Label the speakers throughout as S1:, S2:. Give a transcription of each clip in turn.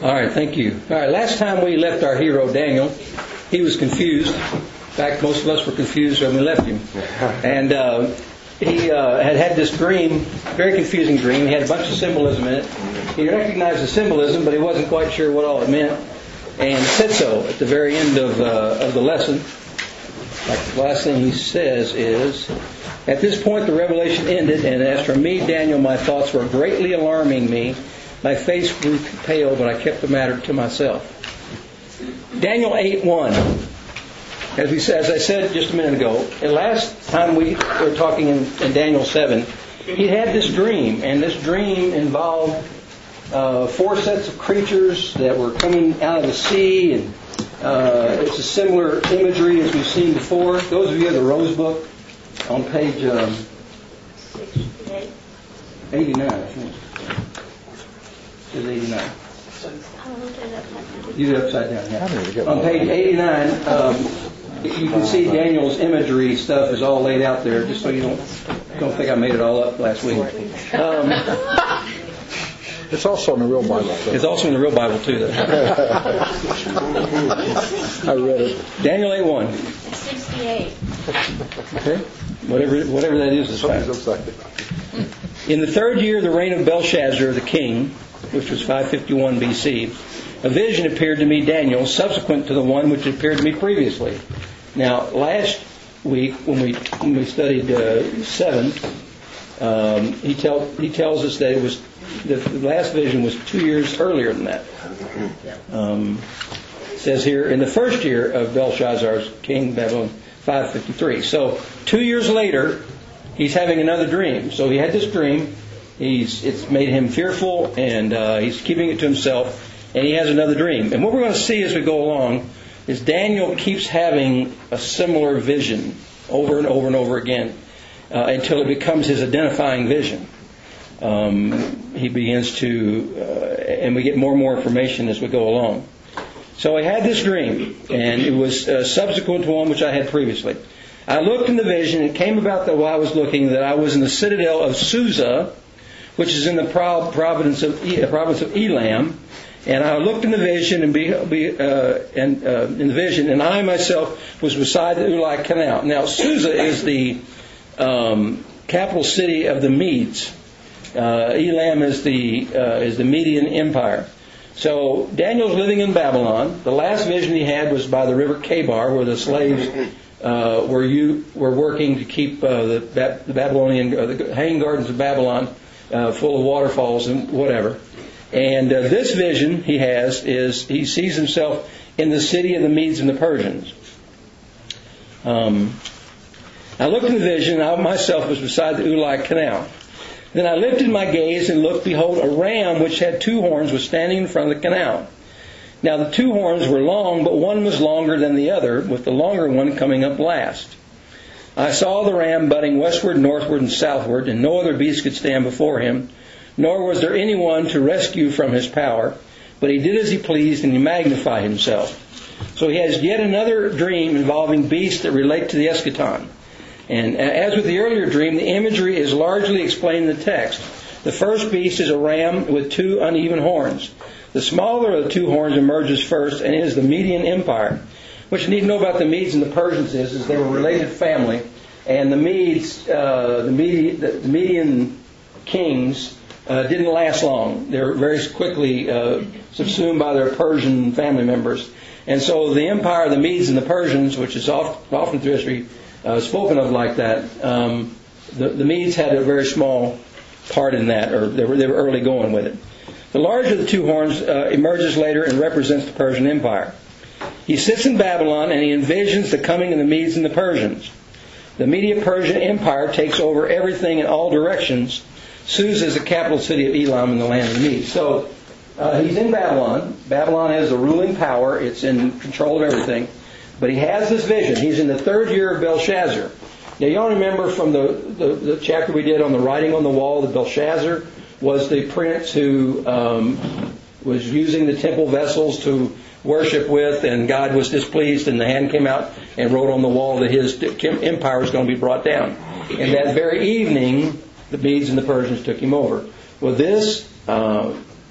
S1: All right, thank you. All right, last time we left our hero, Daniel, he was confused. In fact, most of us were confused when we left him. And he had this dream, very confusing dream. He had a bunch of symbolism in it. He recognized the symbolism, but he wasn't quite sure what all it meant. And said so at the very end of the lesson. Like the last thing he says is, at this point the revelation ended, and as for me, Daniel, my thoughts were greatly alarming me. My face grew pale, but I kept the matter to myself. Daniel 8:1. As I said just a minute ago, the last time we were talking in Daniel 7, he had this dream, and this dream involved 4 sets of creatures that were coming out of the sea, and it's a similar imagery as we've seen before. Those of you who have the Rose Book on page 89. Is 89. You did it upside down. Yeah. On page 89, you can see Daniel's imagery stuff is all laid out there, just so you don't think I made it all up last week.
S2: It's also in the real Bible.
S1: It's also in the real Bible too.
S2: I read it. Daniel
S1: 8:1.
S3: 68.
S1: Okay. Whatever that is fine. In the 3rd year of the reign of Belshazzar the king, which was 551 BC, a vision appeared to me, Daniel, subsequent to the one which appeared to me previously. Now, last week when we studied 7, he tells us that it was the last vision was 2 years earlier than that. It says here in the 1st year of Belshazzar's king, Babylon, 553. So 2 years later, he's having another dream. So he had this dream. It's made him fearful, and he's keeping it to himself, and he has another dream. And what we're going to see as we go along is Daniel keeps having a similar vision over and over and over again until it becomes his identifying vision. He begins to, and we get more and more information as we go along. So I had this dream, and it was subsequent to one which I had previously. I looked in the vision, and it came about that while I was looking that I was in the citadel of Susa, which is in the province of Elam, and I looked in the vision in the vision, and I myself was beside the Ulai Canal. Now, Susa is the capital city of the Medes. Elam is the Median Empire. So Daniel's living in Babylon. The last vision he had was by the river Kabar, where the slaves were working to keep the Babylonian, the hanging gardens of Babylon full of waterfalls and whatever. And this vision he has is he sees himself in the city of the Medes and the Persians. I looked in the vision, and I myself was beside the Ulai Canal. Then I lifted my gaze and looked, behold, a ram which had 2 horns was standing in front of the canal. Now the 2 horns were long, but one was longer than the other, with the longer one coming up last. I saw the ram butting westward, northward, and southward, and no other beast could stand before him, nor was there anyone to rescue from his power, but he did as he pleased, and he magnified himself. So he has yet another dream involving beasts that relate to the eschaton. And as with the earlier dream, the imagery is largely explained in the text. The first beast is a ram with 2 uneven horns. The smaller of the 2 horns emerges first, and is the Median Empire. What you need to know about the Medes and the Persians is they were a related family, and the Medes, the Median kings, didn't last long. They were very quickly subsumed by their Persian family members. And so the empire of the Medes and the Persians, which is often through history spoken of like that, the Medes had a very small part in that, or they were early going with it. The larger of the 2 horns emerges later and represents the Persian Empire. He sits in Babylon and he envisions the coming of the Medes and the Persians. The Medo-Persian Empire takes over everything in all directions. Susa is the capital city of Elam in the land of the Medes. So he's in Babylon. Babylon is the ruling power. It's in control of everything. But he has this vision. He's in the 3rd year of Belshazzar. Now you all remember from the chapter we did on the writing on the wall that Belshazzar was the prince who was using the temple vessels to worship with, and God was displeased, and the hand came out and wrote on the wall that his empire was going to be brought down. And that very evening, the Medes and the Persians took him over. Well, this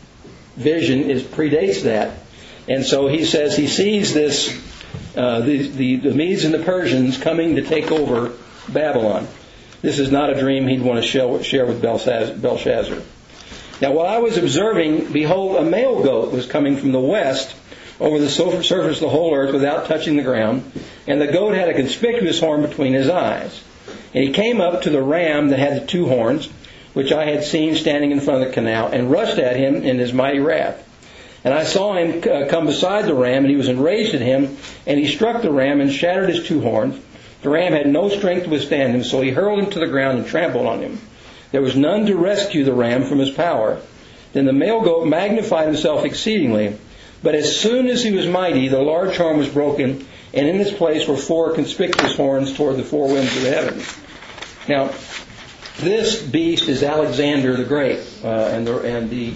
S1: vision predates that. And so he says he sees this, the Medes and the Persians coming to take over Babylon. This is not a dream he'd want to share with Belshazzar. Now, while I was observing, behold, a male goat was coming from the west over the surface of the whole earth without touching the ground, and the goat had a conspicuous horn between his eyes. And he came up to the ram that had the 2 horns, which I had seen standing in front of the canal, and rushed at him in his mighty wrath. And I saw him come beside the ram, and he was enraged at him, and he struck the ram and shattered his 2 horns. The ram had no strength to withstand him, so he hurled him to the ground and trampled on him. There was none to rescue the ram from his power. Then the male goat magnified himself exceedingly. But as soon as he was mighty, the large horn was broken, and in its place were 4 conspicuous horns toward the 4 winds of the heavens. Now, this beast is Alexander the Great, and the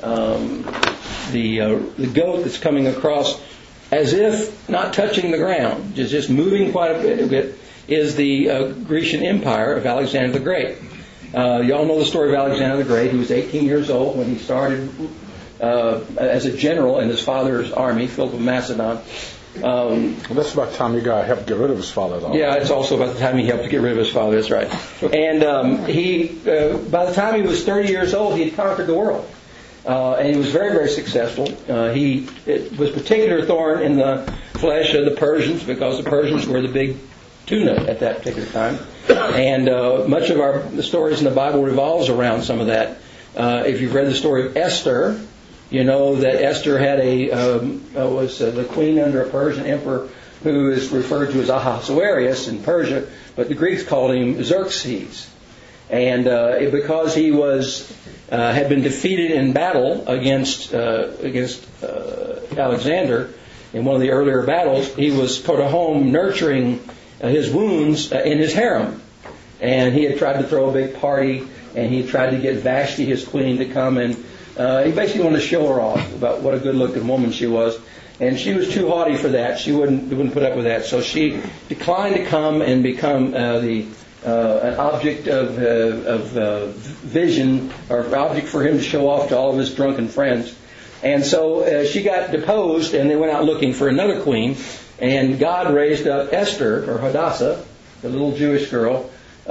S1: goat that's coming across as if not touching the ground, just moving quite a bit, is the Grecian Empire of Alexander the Great. You all know the story of Alexander the Great. He was 18 years old when he started as a general in his father's army, Philip of Macedon.
S2: Well, that's about the time he got helped get rid of his father, though.
S1: Yeah, it's also about the time he helped to get rid of his father. That's right. And he, by the time he was 30 years old, he had conquered the world. And he was very, very successful. It was a particular thorn in the flesh of the Persians, because the Persians were the big tuna at that particular time. And much of the stories in the Bible revolves around some of that. If you've read the story of Esther, you know that Esther had was the queen under a Persian emperor who is referred to as Ahasuerus in Persia, but the Greeks called him Xerxes. And because he had been defeated in battle against Alexander in one of the earlier battles, he was put at home nurturing his wounds in his harem. And he had tried to throw a big party, and he tried to get Vashti, his queen, to come, and he basically wanted to show her off about what a good-looking woman she was. And she was too haughty for that. She wouldn't put up with that. So she declined to come and become an object of vision, or object for him to show off to all of his drunken friends. And so she got deposed, and they went out looking for another queen. And God raised up Esther, or Hadassah, the little Jewish girl.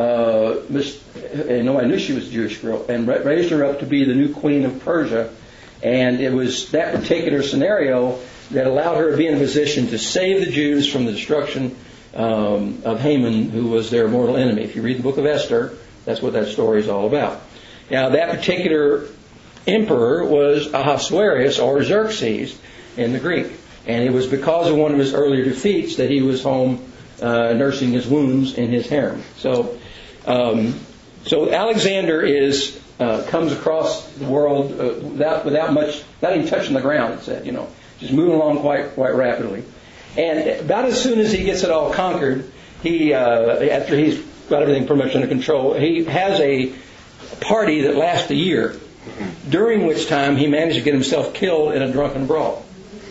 S1: Nobody knew she was a Jewish girl, and raised her up to be the new queen of Persia. And it was that particular scenario that allowed her to be in a position to save the Jews from the destruction of Haman, who was their mortal enemy. If you read the book of Esther, that's what that story is all about. Now, that particular emperor was Ahasuerus, or Xerxes in the Greek. And it was because of one of his earlier defeats that he was home nursing his wounds in his harem. So Alexander comes across the world without much, not even touching the ground. It said, just moving along quite rapidly. And about as soon as he gets it all conquered, after he's got everything pretty much under control, he has a party that lasts a year, during which time he managed to get himself killed in a drunken brawl.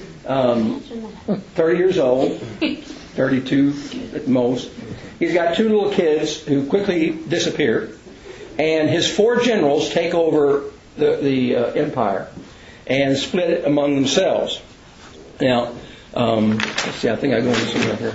S1: 30 years old, 32 at most. He's got 2 little kids who quickly disappear, and his 4 generals take over the empire and split it among themselves. Now, let's see, I think I go into some right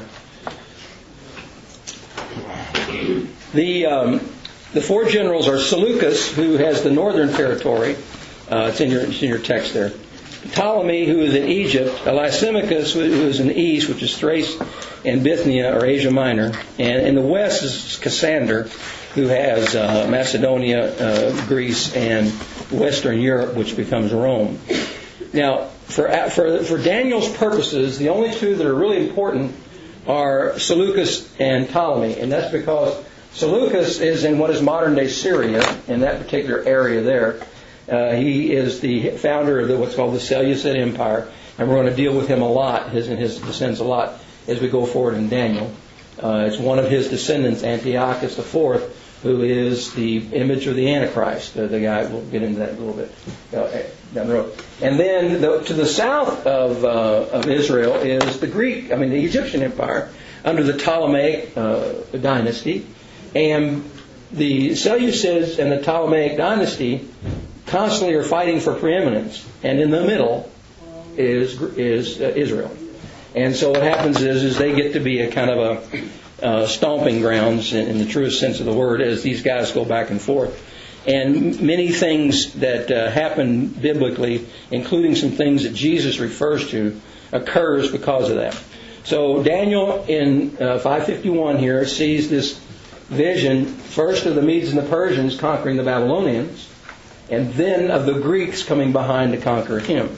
S1: here. The 4 generals are Seleucus, who has the northern territory. It's in your text there. Ptolemy, who is in Egypt. Lysimachus, who is in the east, which is Thrace and Bithynia, or Asia Minor. And in the west is Cassander, who has Macedonia, Greece, and Western Europe, which becomes Rome. Now, for Daniel's purposes, the only 2 that are really important are Seleucus and Ptolemy. And that's because Seleucus is in what is modern-day Syria, in that particular area there. He is the founder of what's called the Seleucid Empire, and we're going to deal with him a lot, his descendants a lot, as we go forward in Daniel. It's one of his descendants, Antiochus IV, who is the image of the Antichrist. The guy, we'll get into that a little bit down the road. And then to the south of Israel is the Egyptian Empire under the Ptolemaic dynasty. And the Seleucids and the Ptolemaic dynasty constantly are fighting for preeminence, and in the middle is Israel. And so what happens is they get to be a kind of a stomping grounds in the truest sense of the word as these guys go back and forth. And many things that happen biblically, including some things that Jesus refers to, occurs because of that. So Daniel in 551 here sees this vision, first of the Medes and the Persians conquering the Babylonians, and then of the Greeks coming behind to conquer him.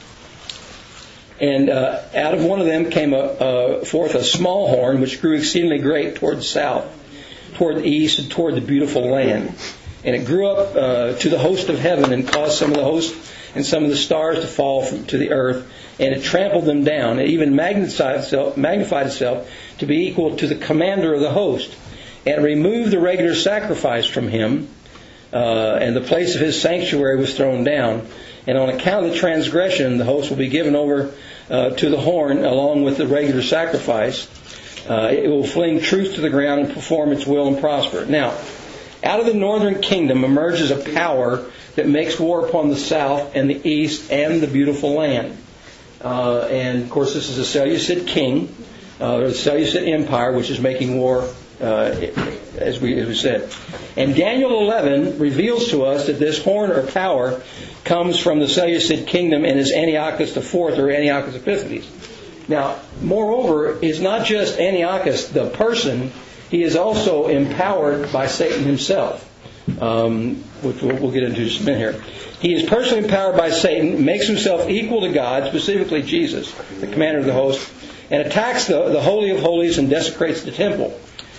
S1: And out of one of them came forth a small horn, which grew exceedingly great toward the south, toward the east, and toward the beautiful land. And it grew up to the host of heaven and caused some of the hosts and some of the stars to fall to the earth. And it trampled them down. It even magnified itself to be equal to the commander of the host. And removed the regular sacrifice from him. And the place of his sanctuary was thrown down. And on account of the transgression, the host will be given over to the horn along with the regular sacrifice. It will fling truth to the ground and perform its will and prosper. Now, out of the northern kingdom emerges a power that makes war upon the south and the east and the beautiful land. And of course, this is a Seleucid king, or the Seleucid Empire, which is making war, as we said. And Daniel 11 reveals to us that this horn or power comes from the Seleucid kingdom and is Antiochus IV or Antiochus Epiphanes. Now, moreover, is not just Antiochus the person, he is also empowered by Satan himself, which we'll get into just a minute here. He is personally empowered by Satan, makes himself equal to God, specifically Jesus, the commander of the host, and attacks the Holy of Holies and desecrates the temple.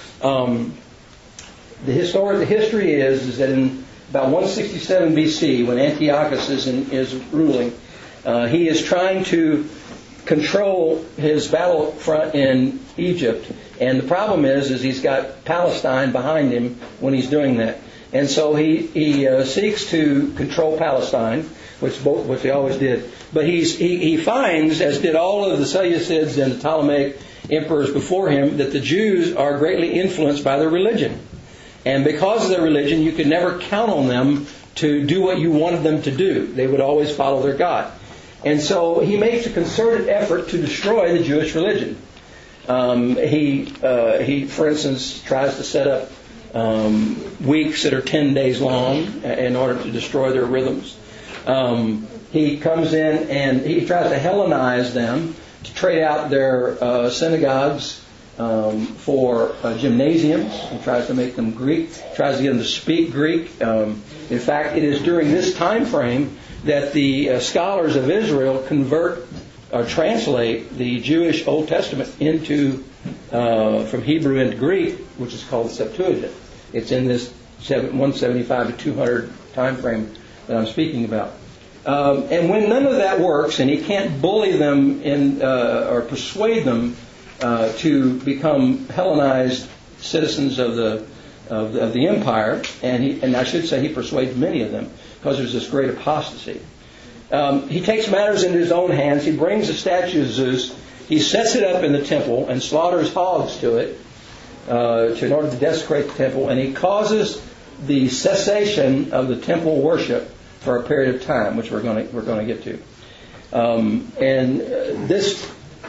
S1: The history is that in about 167 BC, when Antiochus is ruling, he is trying to control his battle front in Egypt. And the problem is he's got Palestine behind him when he's doing that. And so he seeks to control Palestine, which he always did. But he finds, as did all of the Seleucids and the Ptolemaic emperors before him, that the Jews are greatly influenced by their religion. And because of their religion, you could never count on them to do what you wanted them to do. They would always follow their God. And so he makes a concerted effort to destroy the Jewish religion. He, for instance, tries to set up weeks that are 10 days long in order to destroy their rhythms. He comes in and he tries to Hellenize them, to trade out their synagogues for gymnasiums. He tries to make them Greek, tries to get them to speak Greek. In fact, it is during this time frame that the scholars of Israel convert or translate the Jewish Old Testament into from Hebrew into Greek, which is called the Septuagint. It's in this 175 to 200 time frame that I'm speaking about. And when none of that works, and he can't bully them or persuade them to become Hellenized citizens of the empire, and I should say he persuades many of them because there's this great apostasy. He takes matters into his own hands. He brings a statue of Zeus. He sets it up in the temple and slaughters hogs to it in order to desecrate the temple, and he causes the cessation of the temple worship for a period of time, which we're going to get to. And this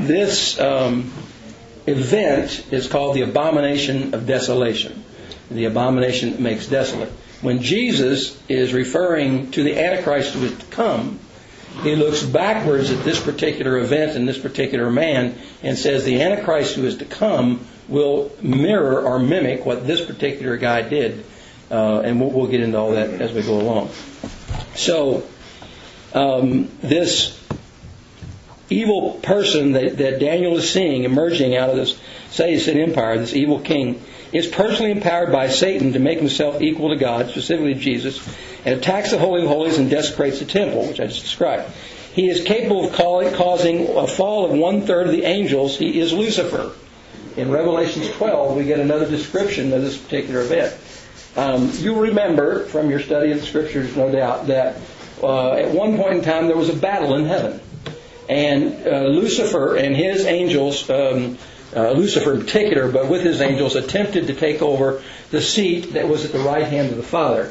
S1: event is called the abomination of desolation. The abomination that makes desolate. When Jesus is referring to the Antichrist who is to come, he looks backwards at this particular event and this particular man and says the Antichrist who is to come will mirror or mimic what this particular guy did. And we'll get into all that as we go along. So, this evil person that Daniel is seeing emerging out of this Seleucid Empire, this evil king, is personally empowered by Satan to make himself equal to God, specifically Jesus, and attacks the Holy of Holies and desecrates the temple, which I just described. He is capable of causing a fall of 1/3 of the angels. He is Lucifer. In Revelation 12, we get another description of this particular event. You'll remember from your study of the Scriptures, no doubt, that at one point in time there was a battle in heaven. And Lucifer and his angels, Lucifer in particular, but with his angels, attempted to take over the seat that was at the right hand of the Father.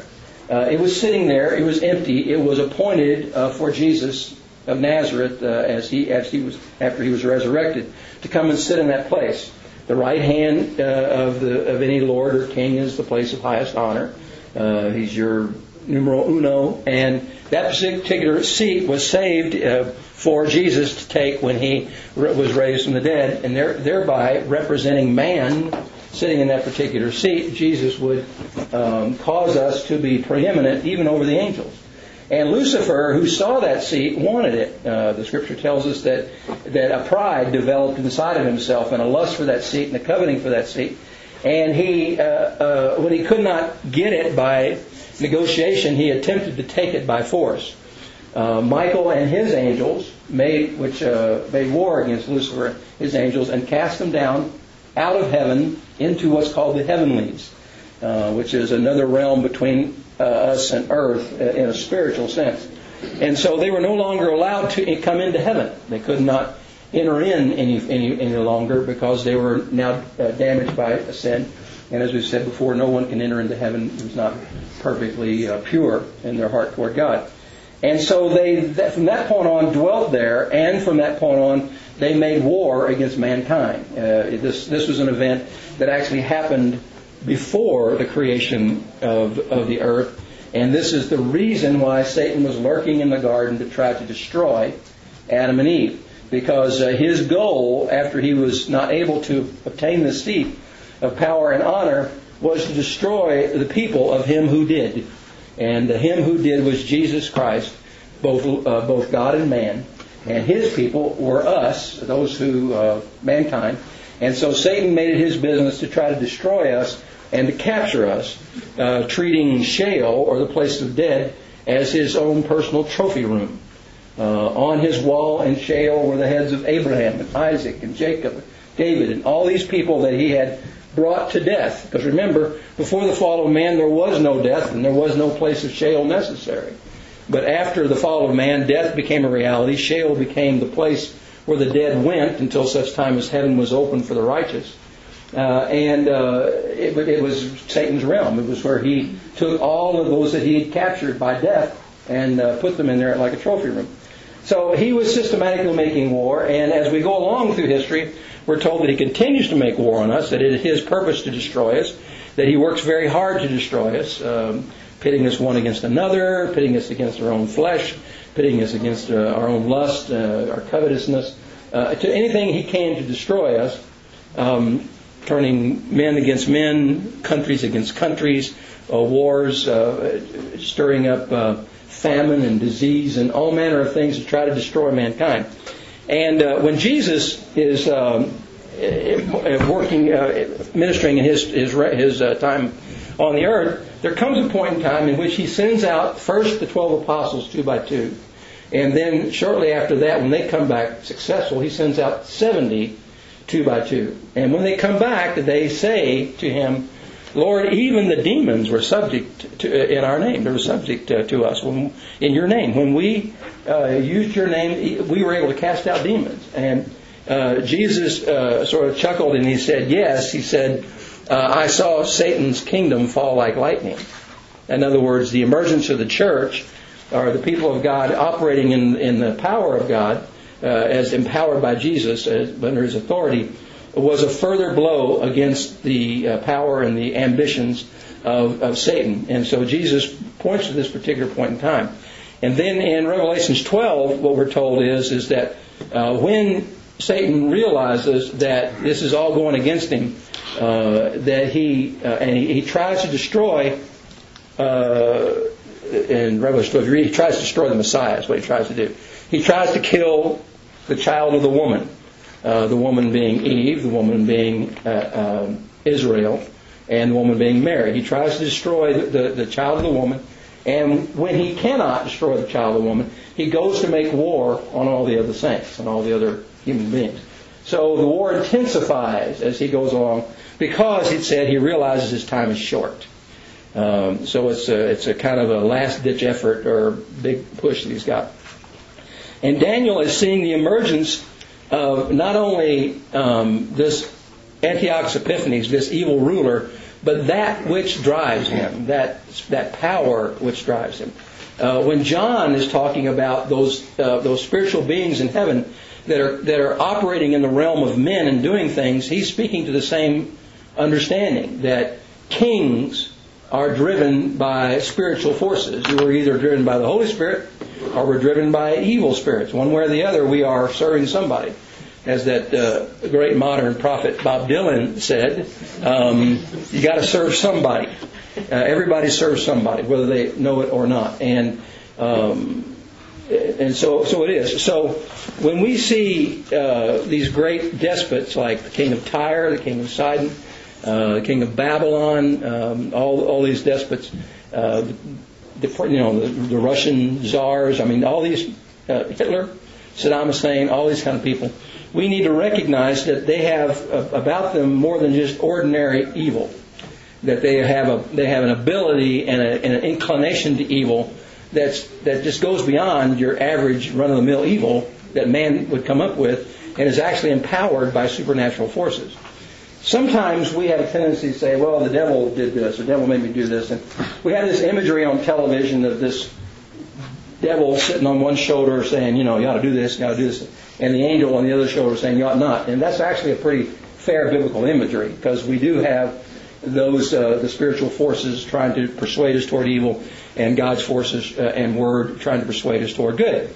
S1: It was sitting there. It was empty. It was appointed for Jesus of Nazareth after he was resurrected to come and sit in that place. The right hand of any lord or king is the place of highest honor. He's your numero uno, and that particular seat was saved for Jesus to take when he was raised from the dead, and thereby representing man sitting in that particular seat. Jesus would cause us to be preeminent even over the angels. And Lucifer, who saw that seat, wanted it. The Scripture tells us that a pride developed inside of himself, and a lust for that seat, and a coveting for that seat. And he, when he could not get it by negotiation, he attempted to take it by force. Michael and his angels made war against Lucifer, his angels, and cast them down out of heaven into what's called the heavenlies, which is another realm between us and earth in a spiritual sense. And so they were no longer allowed to come into heaven. They could not enter in any longer because they were now damaged by sin. And as we've said before, no one can enter into heaven who's not perfectly pure in their heart toward God. And so they, from that point on, dwelt there, and from that point on, they made war against mankind. This was an event that actually happened before the creation of the earth. And this is the reason why Satan was lurking in the garden to try to destroy Adam and Eve. Because his goal, after he was not able to obtain the seat of power and honor, was to destroy the people of him who did. And him who did was Jesus Christ, both God and man. And his people were us, those who, mankind. And so Satan made it his business to try to destroy us and to capture us, treating Sheol, or the place of dead, as his own personal trophy room. On his wall in Sheol were the heads of Abraham and Isaac and Jacob, David, and all these people that he had brought to death. Because remember, before the fall of man, there was no death and there was no place of Sheol necessary. But after the fall of man, death became a reality. Sheol became the place where the dead went until such time as heaven was open for the righteous. It was Satan's realm. It was where he took all of those that he had captured by death and put them in there like a trophy room. So he was systematically making war, and as we go along through history, we're told that he continues to make war on us, that it is his purpose to destroy us, that he works very hard to destroy us, pitting us one against another, pitting us against our own flesh, pitting us against our own lust, our covetousness, to anything he can to destroy us, turning men against men, countries against countries, wars, stirring up famine and disease and all manner of things to try to destroy mankind. And when Jesus is working, ministering in his time on the earth, there comes a point in time in which he sends out first the 12 apostles 2 by 2, and then shortly after that, when they come back successful, he sends out 70 2 by 2. And when they come back, they say to him, Lord, even the demons were subject to in our name. They were subject to us in your name. When we used your name, we were able to cast out demons. And Jesus sort of chuckled and he said, yes. He said, I saw Satan's kingdom fall like lightning. In other words, the emergence of the church, or the people of God operating in the power of God, as empowered by Jesus under his authority, was a further blow against the power and the ambitions of Satan. And so Jesus points to this particular point in time. And then in Revelations 12, what we're told is that when Satan realizes that this is all going against him, that he tries to destroy, in Revelation 12, he tries to destroy the Messiah, is what he tries to do. He tries to kill the child of the woman being Eve, the woman being Israel, and the woman being Mary. He tries to destroy the child of the woman, and when he cannot destroy the child of the woman, he goes to make war on all the other saints and all the other human beings. So the war intensifies as he goes along because, he said, he realizes his time is short. So it's a kind of a last-ditch effort or big push that he's got. And Daniel is seeing the emergence of not only this Antiochus Epiphanes, this evil ruler, but that which drives him, that power which drives him. When John is talking about those spiritual beings in heaven that are operating in the realm of men and doing things, he's speaking to the same understanding that kings are driven by spiritual forces. We're either driven by the Holy Spirit or we're driven by evil spirits. One way or the other, we are serving somebody. As that great modern prophet Bob Dylan said, you got to serve somebody. Everybody serves somebody, whether they know it or not. And so it is. So when we see these great despots like the king of Tyre, the king of Sidon, the king of Babylon, all these despots, the Russian czars, all these, Hitler, Saddam Hussein, all these kind of people, we need to recognize that they have about them more than just ordinary evil. That they have an ability and an inclination to evil that just goes beyond your average run-of-the-mill evil that man would come up with, and is actually empowered by supernatural forces. Sometimes we have a tendency to say, well, the devil did this, or the devil made me do this. And we have this imagery on television of this devil sitting on one shoulder saying, you ought to do this, you ought to do this, and the angel on the other shoulder saying, you ought not. And that's actually a pretty fair biblical imagery, because we do have those the spiritual forces trying to persuade us toward evil, and God's forces and Word trying to persuade us toward good.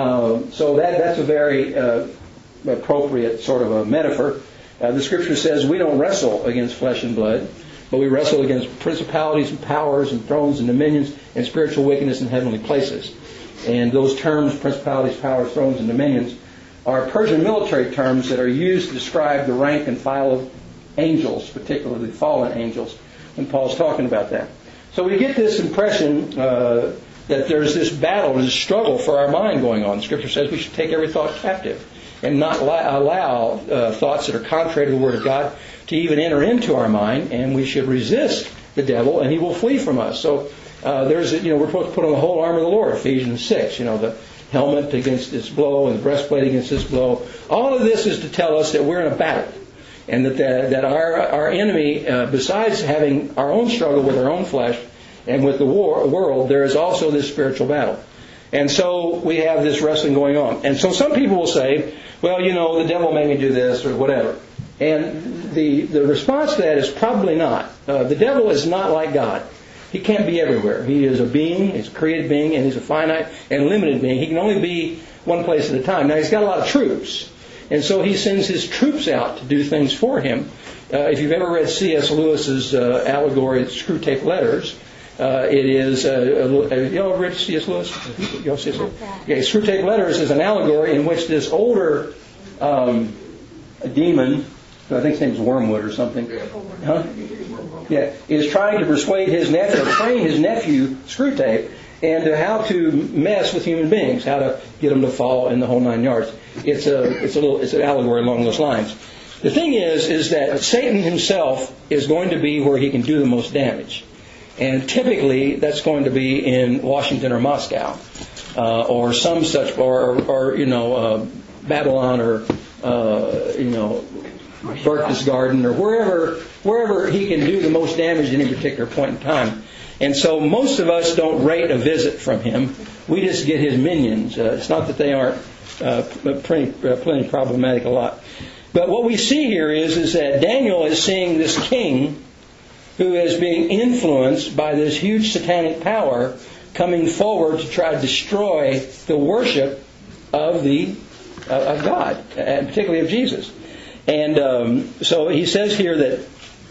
S1: So that's a very appropriate sort of a metaphor. The Scripture says we don't wrestle against flesh and blood, but we wrestle against principalities and powers and thrones and dominions and spiritual wickedness in heavenly places. And those terms, principalities, powers, thrones, and dominions, are Persian military terms that are used to describe the rank and file of angels, particularly fallen angels, when Paul's talking about that. So we get this impression that there's this battle, this struggle for our mind going on. The Scripture says we should take every thought captive and not allow thoughts that are contrary to the Word of God to even enter into our mind, and we should resist the devil and he will flee from us. So we're supposed to put on the whole armor of the Lord, Ephesians 6, the helmet against this blow and the breastplate against this blow. All of this is to tell us that we're in a battle, and that our enemy, besides having our own struggle with our own flesh and with the world, there is also this spiritual battle. And so we have this wrestling going on. And so some people will say, well, the devil made me do this or whatever. And the response to that is probably not. The devil is not like God. He can't be everywhere. He is a being, he's a created being, and he's a finite and limited being. He can only be one place at a time. Now, he's got a lot of troops. And so he sends his troops out to do things for him. If you've ever read C.S. Lewis's allegory, Screwtape Letters, it is, you ever read C.S. Lewis? Yeah, Screwtape Letters is an allegory in which this older demon, I think his name's Wormwood or something, is trying to persuade his nephew, or train his nephew, Screwtape, and how to mess with human beings, how to get them to fall in the whole 9 yards. It's an allegory along those lines. The thing is that Satan himself is going to be where he can do the most damage. And typically that's going to be in Washington or Moscow, or some such, or Babylon, or Berchtesgaden, or wherever he can do the most damage at any particular point in time. And so most of us don't rate a visit from him. We just get his minions. It's not that they aren't plenty problematic a lot. But what we see here is that Daniel is seeing this king who is being influenced by this huge satanic power coming forward to try to destroy the worship of God, and particularly of Jesus. And so he says here that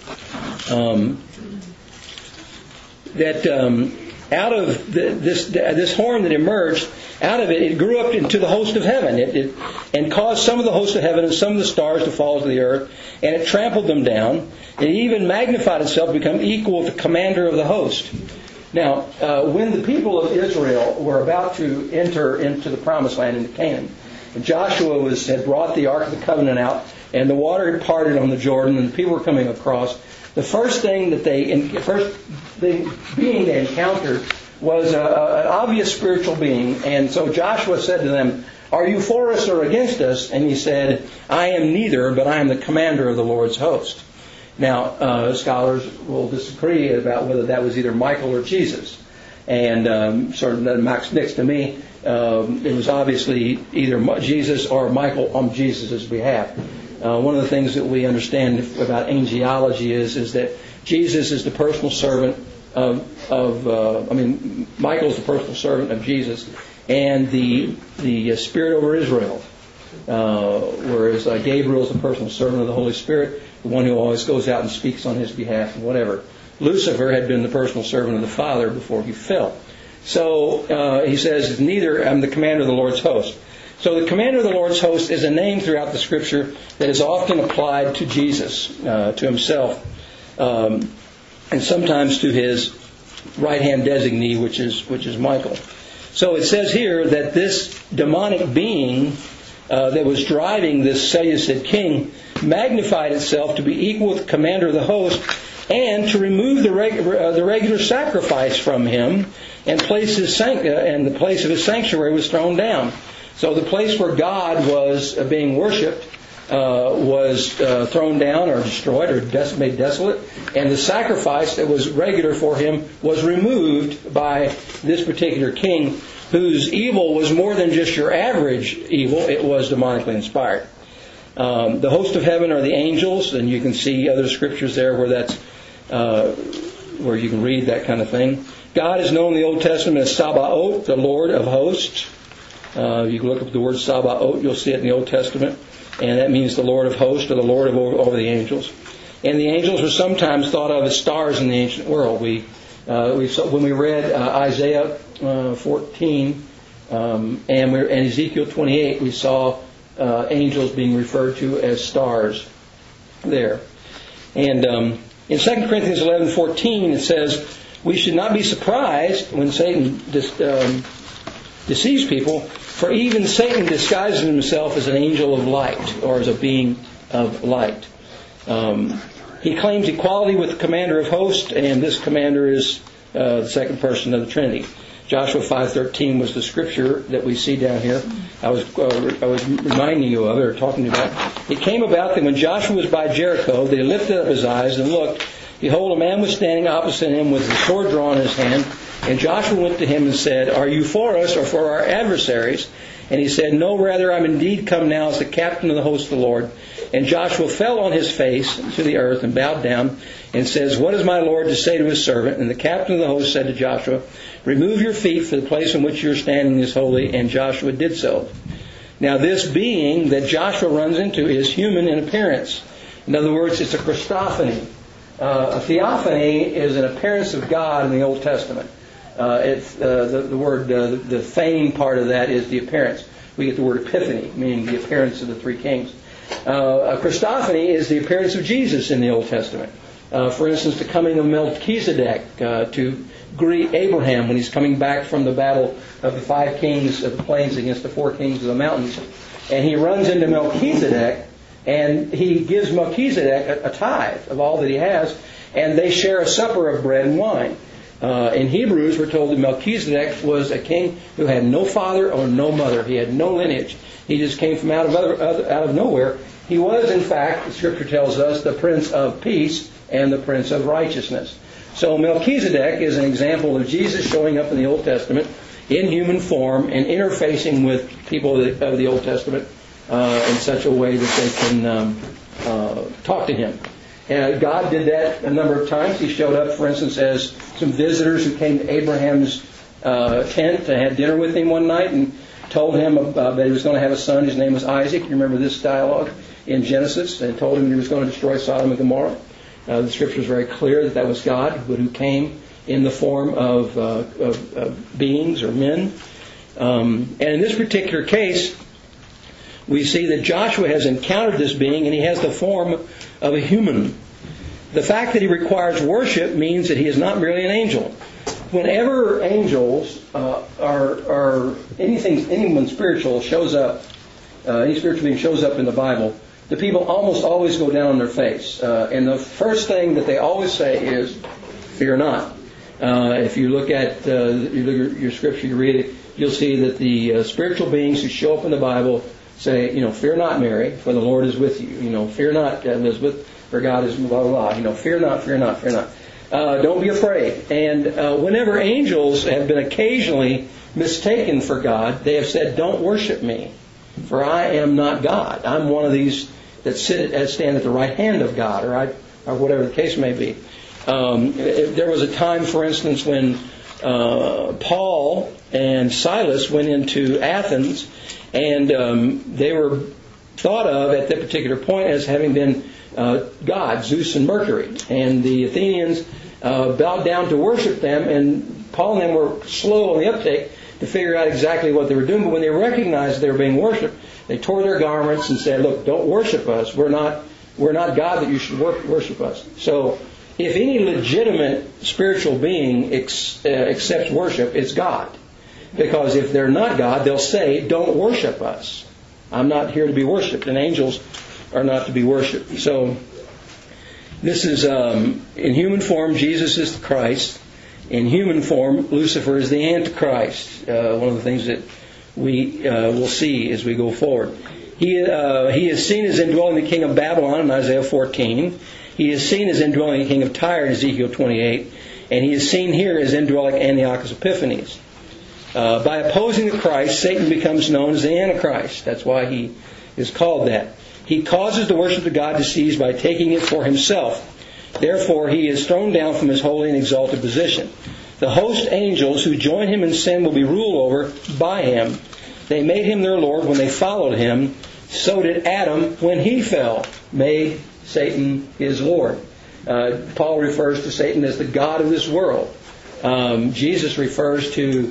S1: out of this horn that emerged, out of it grew up into the host of heaven. And caused some of the host of heaven and some of the stars to fall to the earth, and it trampled them down. It even magnified itself to become equal with the commander of the host. Now, when the people of Israel were about to enter into the promised land, into Canaan, Joshua had brought the Ark of the Covenant out, and the water had parted on the Jordan, and the people were coming across. The first being they encountered was an obvious spiritual being. And so Joshua said to them, "Are you for us or against us?" And he said, "I am neither, but I am the commander of the Lord's host." Now, scholars will disagree about whether that was either Michael or Jesus. And sort of that marks next to me. It was obviously either Jesus or Michael on Jesus' behalf. One of the things that we understand about angelology is that Jesus is the personal servant Michael is the personal servant of Jesus, and the Spirit over Israel. Whereas Gabriel is the personal servant of the Holy Spirit, the one who always goes out and speaks on his behalf and whatever. Lucifer had been the personal servant of the Father before he fell. So he says, neither I'm the commander of the Lord's host. So the commander of the Lord's host is a name throughout the Scripture that is often applied to Jesus, to himself, and sometimes to his right-hand designee, which is Michael. So it says here that this demonic being that was driving this Seleucid king magnified itself to be equal with the commander of the host, and to remove the regular sacrifice from him, and the place of his sanctuary was thrown down. So the place where God was being worshipped was thrown down or destroyed or made desolate, and the sacrifice that was regular for him was removed by this particular king, whose evil was more than just your average evil. It was demonically inspired. The host of heaven are the angels, and you can see other scriptures there where that's where you can read that kind of thing. God is known in the Old Testament as Sabaoth, the Lord of hosts. You can look up the word Sabaoth, you'll see it in the Old Testament, and that means the Lord of hosts, or the Lord over the angels. And the angels were sometimes thought of as stars in the ancient world. We saw, when we read Isaiah 14 and Ezekiel 28, we saw angels being referred to as stars there. And in 2 Corinthians 11:14 it says, we should not be surprised when Satan deceives people, for even Satan disguises himself as an angel of light, or as a being of light. He claims equality with the commander of hosts, and this commander is the second person of the Trinity. Joshua 5:13 was the scripture that we see down here. I was reminding you of it, or talking to you about. It came about that when Joshua was by Jericho, they lifted up his eyes and looked. Behold, a man was standing opposite him with his sword drawn in his hand. And Joshua went to him and said, are you for us or for our adversaries? And he said, no, rather I'm indeed come now as the captain of the host of the Lord. And Joshua fell on his face to the earth and bowed down and says, what is my Lord to say to his servant? And the captain of the host said to Joshua, remove your feet, for the place in which you are standing is holy. And Joshua did so. Now this being that Joshua runs into is human in appearance. In other words, it's a Christophany. A theophany is an appearance of God in the Old Testament. It's the word, the fame part of that is the appearance. We get the word epiphany, meaning the appearance of the three kings. A Christophany is the appearance of Jesus in the Old Testament. For instance, the coming of Melchizedek to greet Abraham when he's coming back from the battle of the 5 kings of the plains against the 4 kings of the mountains. And he runs into Melchizedek, and he gives Melchizedek a tithe of all that he has, and they share a supper of bread and wine. In Hebrews, we're told that Melchizedek was a king who had no father or no mother. He had no lineage. He just came from out of nowhere. He was, in fact, the Scripture tells us, the Prince of Peace and the Prince of Righteousness. So Melchizedek is an example of Jesus showing up in the Old Testament in human form and interfacing with people of the Old Testament in such a way that they can talk to Him. And God did that a number of times. He showed up, for instance, as some visitors who came to Abraham's tent to have dinner with him one night and told him that he was going to have a son. His name was Isaac. You remember this dialogue in Genesis? And told him he was going to destroy Sodom and Gomorrah. The Scripture is very clear that was God who came in the form of beings or men. And in this particular case, we see that Joshua has encountered this being, and he has the form of a human. The fact that he requires worship means that he is not merely an angel. Whenever angels anyone spiritual shows up, any spiritual being shows up in the Bible, the people almost always go down on their face. And the first thing that they always say is, fear not. If you look at your scripture, you read it, you'll see that the spiritual beings who show up in the Bible say, fear not, Mary, for the Lord is with you. Fear not, Elizabeth, for God is blah, blah, blah. Fear not, fear not, fear not. Don't be afraid. And whenever angels have been occasionally mistaken for God, they have said, don't worship me, for I am not God. I'm one of these that stand at the right hand of God, or whatever the case may be. There was a time, for instance, when Paul and Silas went into Athens, and they were thought of at that particular point as having been gods, Zeus and Mercury. And the Athenians bowed down to worship them, and Paul and them were slow on the uptake to figure out exactly what they were doing. But when they recognized they were being worshipped, they tore their garments and said, look, don't worship us. We're not God that you should worship us. So if any legitimate spiritual being accepts worship, it's God. Because if they're not God, they'll say, don't worship us. I'm not here to be worshipped. And angels are not to be worshipped. So this is, in human form, Jesus is the Christ. In human form, Lucifer is the Antichrist. One of the things that we will see as we go forward. He is seen as indwelling the king of Babylon in Isaiah 14. He is seen as indwelling the king of Tyre in Ezekiel 28. And he is seen here as indwelling Antiochus Epiphanes. By opposing the Christ, Satan becomes known as the Antichrist. That's why he is called that. He causes the worship of God to cease by taking it for himself. Therefore, he is thrown down from his holy and exalted position. The host angels who join him in sin will be ruled over by him. They made him their Lord when they followed him. So did Adam when he fell, made Satan his Lord. Paul refers to Satan as the god of this world. Jesus refers to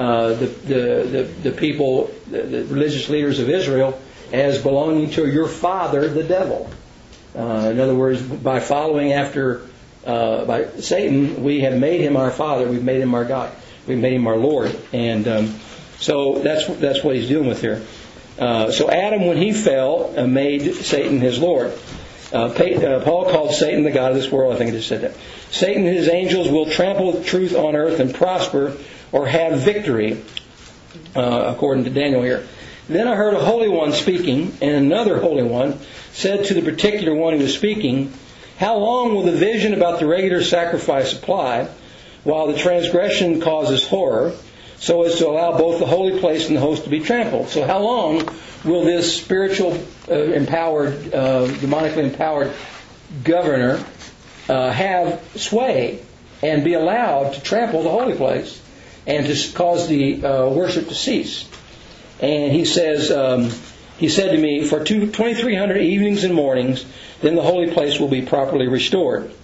S1: the people, the religious leaders of Israel, as belonging to your father, the devil. In other words, by following after by Satan, we have made him our father. We've made him our God. We've made him our Lord. And so that's what he's dealing with here. So Adam, when he fell, made Satan his Lord. Paul called Satan the god of this world. I think I just said that. Satan and his angels will trample the truth on earth and prosper or have victory, according to Daniel here. Then I heard a holy one speaking, and another holy one said to the particular one who was speaking, how long will the vision about the regular sacrifice apply, while the transgression causes horror, so as to allow both the holy place and the host to be trampled? So how long will this spiritual empowered, demonically empowered governor have sway and be allowed to trample the holy place and to cause the worship to cease? And he says, he said to me, for 2,300 evenings and mornings, then the holy place will be properly restored.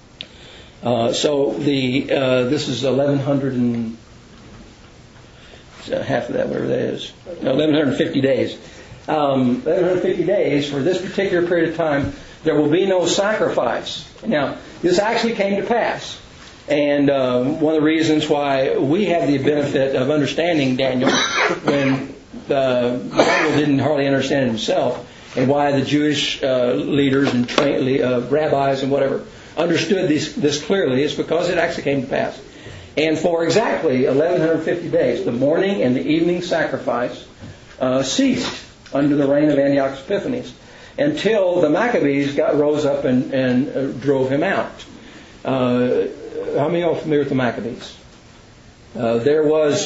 S1: So this is 1,100 and half of that, whatever that is. No, 1,150 days. 1,150 days, for this particular period of time, there will be no sacrifice. Now, this actually came to pass. And one of the reasons why we have the benefit of understanding Daniel when Daniel didn't hardly understand it himself, and why the Jewish leaders and rabbis and whatever understood this clearly, is because it actually came to pass. And for exactly 1,150 days, the morning and the evening sacrifice ceased under the reign of Antiochus Epiphanes, until the Maccabees rose up and drove him out. How many are familiar with the Maccabees? There was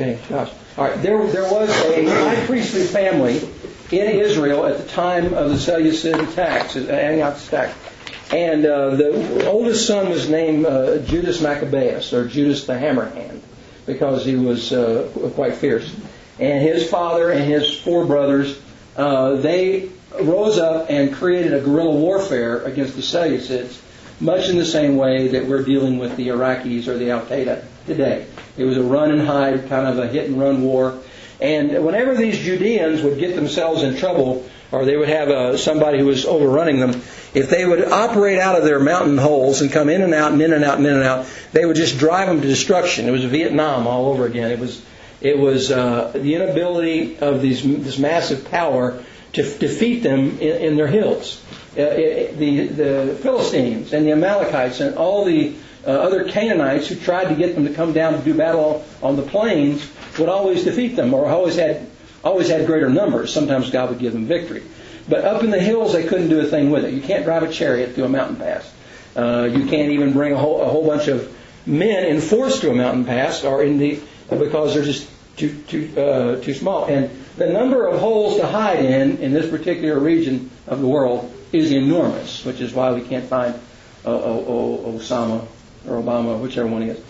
S1: a high priestly family in Israel at the time of the Seleucid attacks, Antiochus attack. And the oldest son was named Judas Maccabeus, or Judas the Hammerhand, because he was quite fierce. And his father and his four brothers, they rose up and created a guerrilla warfare against the Seleucids, much in the same way that we're dealing with the Iraqis or the Al-Qaeda today. It was a run and hide, kind of a hit and run war. And whenever these Judeans would get themselves in trouble, or they would have somebody who was overrunning them, if they would operate out of their mountain holes and come in and out and in and out and in and out, they would just drive them to destruction. It was Vietnam all over again. It was the inability of this massive power to defeat them in their hills. The Philistines and the Amalekites and all the other Canaanites who tried to get them to come down to do battle on the plains would always defeat them, or always had greater numbers. Sometimes God would give them victory. But up in the hills, they couldn't do a thing with it. You can't drive a chariot through a mountain pass. You can't even bring a whole bunch of men in force through a mountain pass, because they're just too small. And the number of holes to hide in this particular region of the world is enormous, which is why we can't find Osama or Obama, whichever one he is.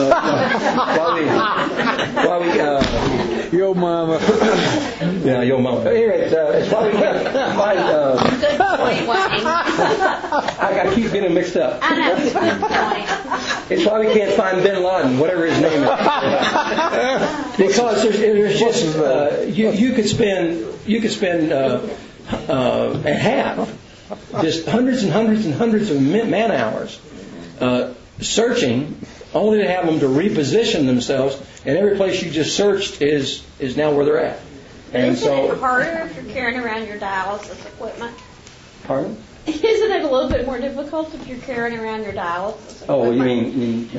S2: Yo mama.
S1: Yeah, yo mama. But anyway, it's why we can't find.
S3: Good point, Wayne.
S1: I keep getting mixed up.
S3: I know. Good point.
S1: It's why we can't find Bin Laden, whatever his name is. Because there's just you could spend a half, just hundreds and hundreds and hundreds of man hours searching, only to have them to reposition themselves, and every place you just searched is now where they're at. And
S3: Isn't it harder if you're carrying around your dialysis equipment?
S1: Pardon?
S3: Isn't it a little bit more difficult if you're carrying around your dialysis equipment?
S1: Oh, you mean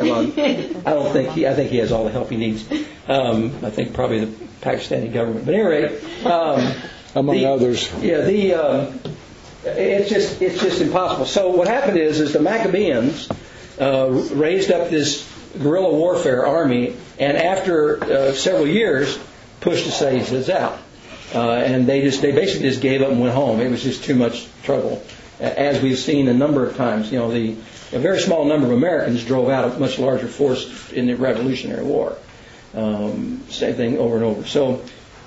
S1: I think he has all the help he needs. I think probably the Pakistani government. But anyway,
S2: among others.
S1: Yeah, it's just impossible. So what happened is the Maccabeans raised up this guerrilla warfare army, and after several years, pushed the Sayyids out, and they basically just gave up and went home. It was just too much trouble, as we've seen a number of times. A very small number of Americans drove out a much larger force in the Revolutionary War. Same thing over and over. So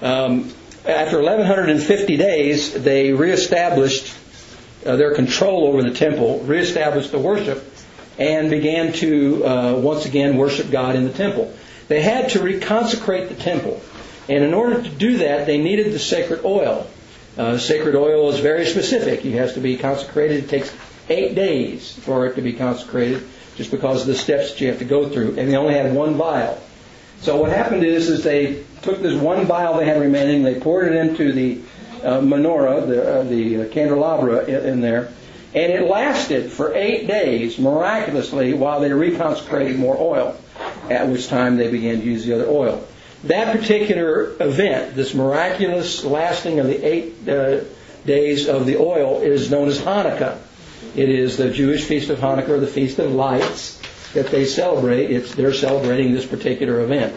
S1: after 1150 days, they reestablished their control over the temple, reestablished the worship, and began to once again worship God in the temple. They had to reconsecrate the temple. And in order to do that, they needed the sacred oil. Sacred oil is very specific. It has to be consecrated. It takes 8 days for it to be consecrated, just because of the steps that you have to go through. And they only had one vial. So what happened is they took this one vial they had remaining, they poured it into the menorah, the candelabra in there, and it lasted for 8 days, miraculously, while they reconsecrated more oil, at which time they began to use the other oil. That particular event, this miraculous lasting of the 8 days of the oil, is known as Hanukkah. It is the Jewish feast of Hanukkah, or the Feast of Lights, that they celebrate. They're celebrating this particular event.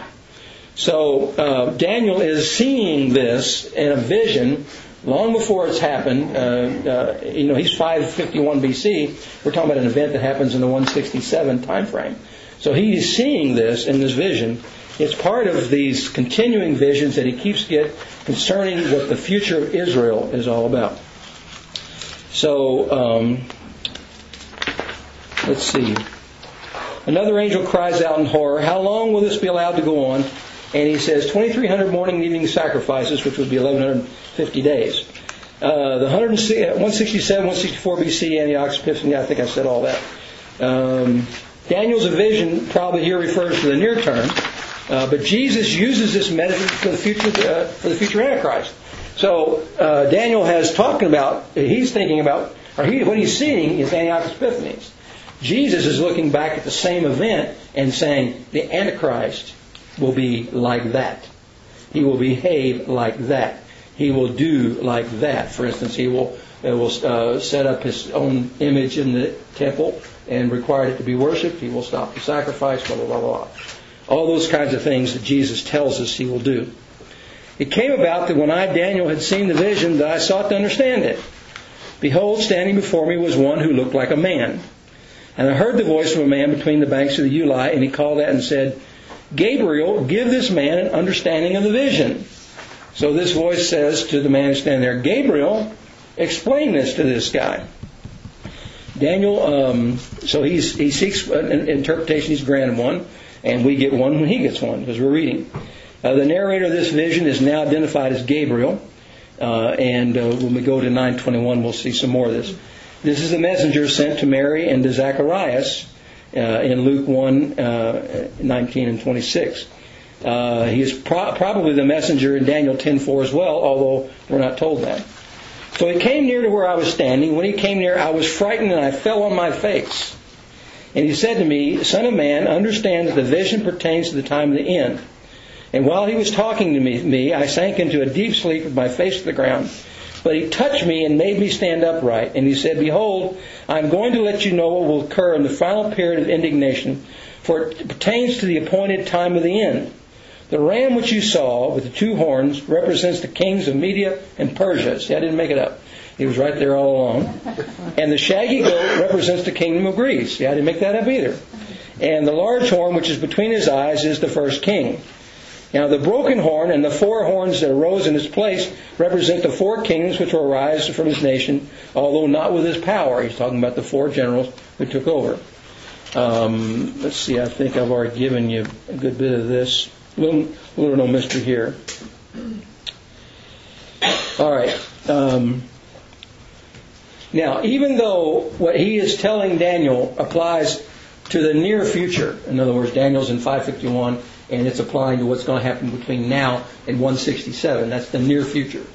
S1: So Daniel is seeing this in a vision long before it's happened. He's 551 BC. We're talking about an event that happens in the 167 time frame. So he's seeing this in this vision. It's part of these continuing visions that he keeps getting concerning what the future of Israel is all about. So, let's see. Another angel cries out in horror, "How long will this be allowed to go on?" And he says 2,300 morning and evening sacrifices, which would be 1,150 days. The 167, 164 BC, Antioch's Epiphany, I think I said all that. Daniel's vision probably here refers to the near term, but Jesus uses this metaphor for the future Antichrist. So Daniel has talking about, he's thinking about, what he's seeing is Antioch's Epiphanies. Jesus is looking back at the same event and saying the Antichrist will be like that. He will behave like that. He will do like that. For instance, he will set up his own image in the temple and require it to be worshipped. He will stop the sacrifice, blah, blah, blah, blah. All those kinds of things that Jesus tells us he will do. It came about that when I, Daniel, had seen the vision, that I sought to understand it. Behold, standing before me was one who looked like a man. And I heard the voice of a man between the banks of the Ulai, and he called out and said, "Gabriel, give this man an understanding of the vision." So this voice says to the man who's standing there, "Gabriel, explain this to this guy." Daniel, so he seeks an interpretation. He's granted one, and we get one when he gets one, because we're reading. The narrator of this vision is now identified as Gabriel, and when we go to 9:21, we'll see some more of this. This is the messenger sent to Mary and to Zacharias in Luke 1:19 and 26. He is probably the messenger in Daniel 10:4 as well, although we're not told that. So he came near to where I was standing. When he came near, I was frightened and I fell on my face. And he said to me, "Son of man, understand that the vision pertains to the time of the end." And while he was talking to me, I sank into a deep sleep with my face to the ground. But he touched me and made me stand upright. And he said, Behold, I am going to let you know what will occur in the final period of indignation, for it pertains to the appointed time of the end. The ram which you saw with the 2 horns represents the kings of Media and Persia. See, I didn't make it up. He was right there all along. And the shaggy goat represents the kingdom of Greece. See, I didn't make that up either. And the large horn, which is between his eyes, is the first king. Now the broken horn and the 4 horns that arose in its place represent the 4 kings which will arise from his nation, although not with his power. He's talking about the 4 generals who took over. Let's see, I think I've already given you a good bit of this. Little no mystery here. All right. Now, even though what he is telling Daniel applies to the near future, in other words, Daniel's in 551, and it's applying to what's going to happen between now and 167. That's the near future.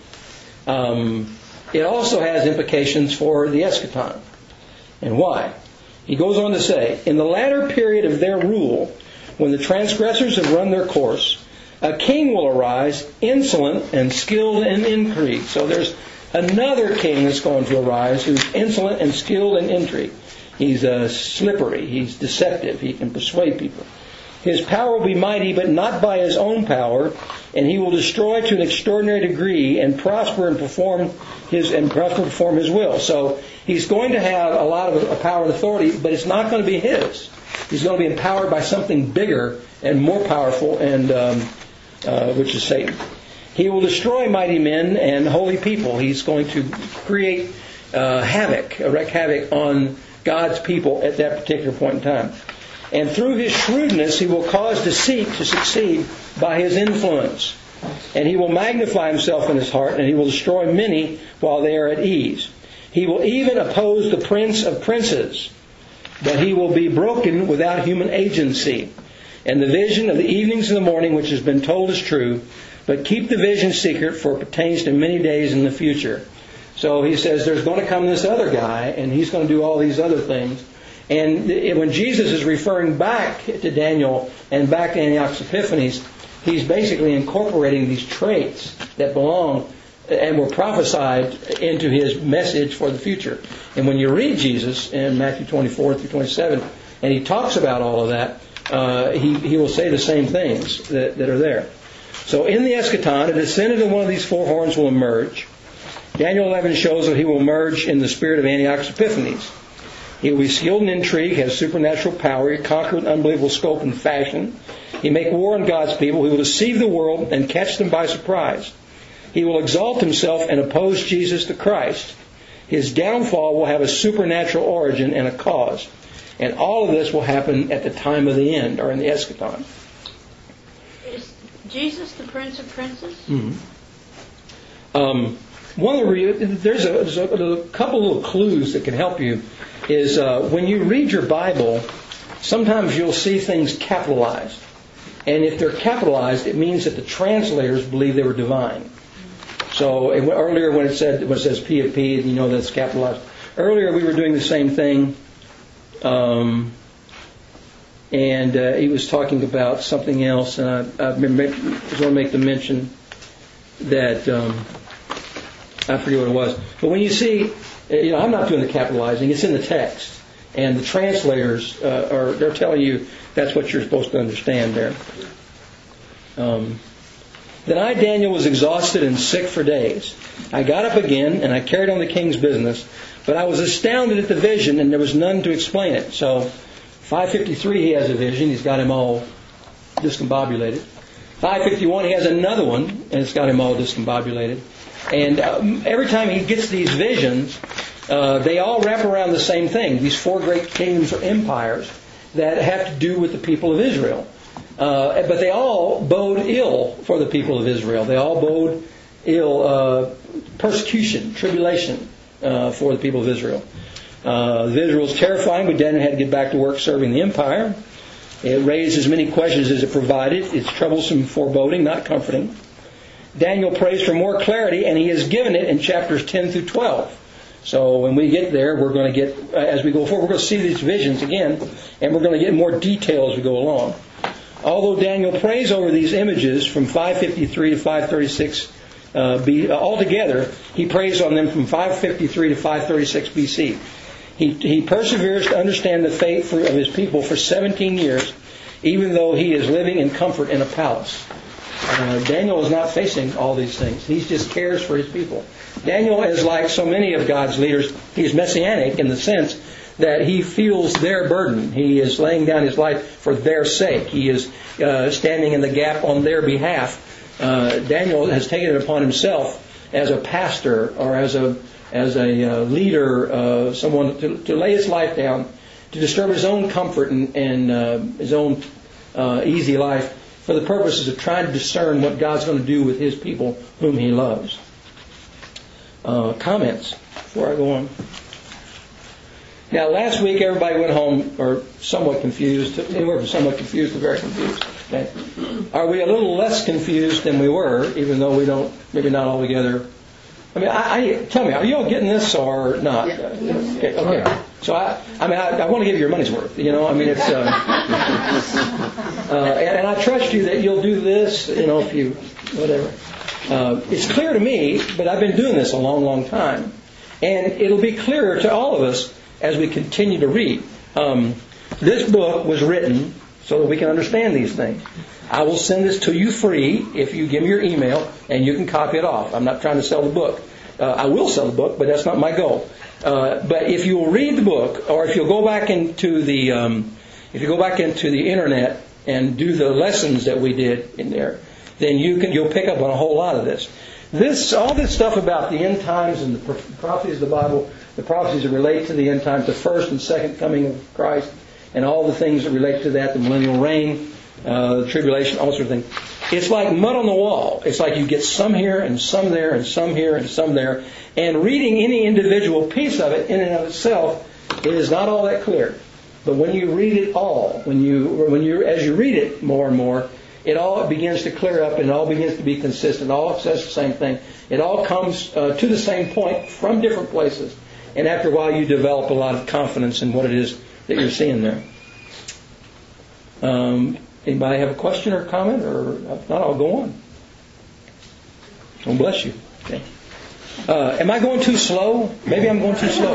S1: It also has implications for the eschaton. And why? He goes on to say, in the latter period of their rule, when the transgressors have run their course, a king will arise, insolent and skilled in intrigue. So there's another king that's going to arise who's insolent and skilled in intrigue. He's slippery. He's deceptive. He can persuade people. His power will be mighty, but not by his own power, and he will destroy to an extraordinary degree and prosper and perform his will. So he's going to have a lot of power and authority, but it's not going to be his. He's going to be empowered by something bigger and more powerful, and which is Satan. He will destroy mighty men and holy people. He's going to create wreak havoc on God's people at that particular point in time. And through his shrewdness, he will cause deceit to succeed by his influence. And he will magnify himself in his heart, and he will destroy many while they are at ease. He will even oppose the prince of princes, but he will be broken without human agency. And the vision of the evenings and the morning, which has been told, is true, but keep the vision secret, for it pertains to many days in the future. So he says there's going to come this other guy, and he's going to do all these other things. And when Jesus is referring back to Daniel and back to Antiochus Epiphanes, he's basically incorporating these traits that belong and were prophesied into his message for the future. And when you read Jesus in Matthew 24 through 27, and he talks about all of that, he will say the same things that are there. So in the eschaton, a descendant of one of these 4 horns will emerge. Daniel 11 shows that he will emerge in the spirit of Antiochus Epiphanes. He will be skilled in intrigue, has supernatural power, he conquer with unbelievable scope and fashion. He make war on God's people. He will deceive the world and catch them by surprise. He will exalt himself and oppose Jesus the Christ. His downfall will have a supernatural origin and a cause. And all of this will happen at the time of the end, or in the eschaton.
S3: Is Jesus the Prince of Princes?
S1: Mm-hmm. There's a couple little clues that can help you. Is when you read your Bible, sometimes you'll see things capitalized. And if they're capitalized, it means that the translators believe they were divine. So earlier when it says P of P, you know that's capitalized. Earlier we were doing the same thing. And he was talking about something else, and I was going to make the mention that I forget what it was. But when you see, I'm not doing the capitalizing; it's in the text, and the translators they're telling you that's what you're supposed to understand there. Then I, Daniel, was exhausted and sick for days. I got up again and I carried on the king's business, but I was astounded at the vision, and there was none to explain it. So 553 he has a vision. He's got him all discombobulated. 551 he has another one, and it's got him all discombobulated. And every time he gets these visions, they all wrap around the same thing. These 4 great kingdoms or empires that have to do with the people of Israel. But they all bode ill for the people of Israel. They all bode ill persecution, tribulation for the people of Israel. The visual is terrifying, but Daniel had to get back to work serving the empire. It raised as many questions as it provided. It's troublesome foreboding, not comforting. Daniel prays for more clarity, and he has given it in chapters 10 through 12. So when we get there, we're going to get, as we go forward, we're going to see these visions again, and we're going to get more detail as we go along. Although Daniel prays over these images from 553 to 536, altogether, he preys on them from 553 to 536 BC. He perseveres to understand the faith of his people for 17 years, even though he is living in comfort in a palace. Daniel is not facing all these things. He just cares for his people. Daniel is like so many of God's leaders. He's messianic in the sense that he feels their burden. He is laying down his life for their sake. He is standing in the gap on their behalf. Daniel has taken it upon himself as a pastor or as a leader, someone to lay his life down, to disturb his own comfort and his own easy life for the purposes of trying to discern what God's going to do with his people whom he loves. Comments before I go on? Now, last week everybody went home or somewhat confused, anywhere from somewhat confused to very confused. Okay? Are we a little less confused than we were, even though we don't, maybe not all together? I mean, tell me, are you all getting this or not?
S3: Yeah.
S1: Okay. So I want to give you your money's worth. You know, I mean, it's and I trust you that you'll do this. You know, if you whatever. It's clear to me, but I've been doing this a long, long time, and it'll be clearer to all of us as we continue to read. This book was written so that we can understand these things. I will send this to you free if you give me your email, and you can copy it off. I'm not trying to sell the book. I will sell the book, but that's not my goal. But if you will read the book, or if you'll go back into the internet and do the lessons that we did in there, then you'll pick up on a whole lot of this. All this stuff about the end times and the prophecies of the Bible, the prophecies that relate to the end times, the first and second coming of Christ, and all the things that relate to that, the millennial reign, the tribulation, all sorts of things. It's like mud on the wall. It's like you get some here and some there and some here and some there. And reading any individual piece of it in and of itself, it is not all that clear. But when you read it all, as you read it more and more, it all begins to clear up and it all begins to be consistent. It all says the same thing. It all comes to the same point from different places. And after a while, you develop a lot of confidence in what it is that you're seeing there. Anybody have a question or comment? Or if not, I'll go on. Oh, bless you. Okay. Am I going too slow? Maybe I'm going too slow.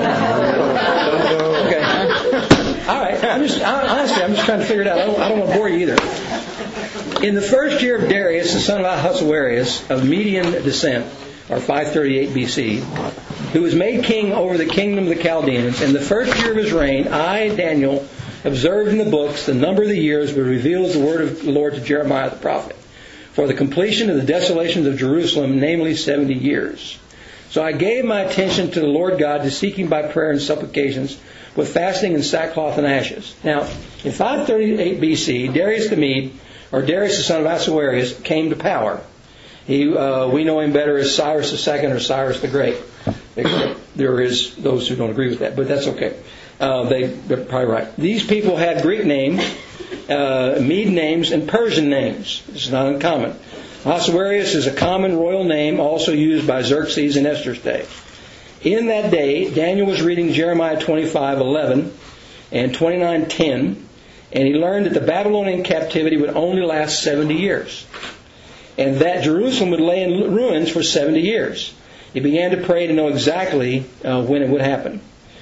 S1: Okay. All right. Honestly, I'm just trying to figure it out. I don't want to bore you either. In the first year of Darius, the son of Ahasuerus, of Median descent, or 538 BC, who was made king over the kingdom of the Chaldeans, in the first year of his reign, I, Daniel, observed in the books the number of the years which reveals the word of the Lord to Jeremiah the prophet, for the completion of the desolations of Jerusalem, namely 70 years. So I gave my attention to the Lord God, to seek Him by prayer and supplications, with fasting and sackcloth and ashes. Now, in 538 BC, Darius the Mede, or Darius the son of Ahasuerus, came to power. We know him better as Cyrus II or Cyrus the Great. There is those who don't agree with that, but that's okay. They're probably right. These people had Greek names, Mede names, and Persian names. This is not uncommon. Ahasuerus is a common royal name, also used by Xerxes in Esther's day. In that day, Daniel was reading Jeremiah 25:11 and 29:10, and he learned that the Babylonian captivity would only last 70 years, and that Jerusalem would lay in ruins for 70 years. He began to pray to know exactly when it would happen.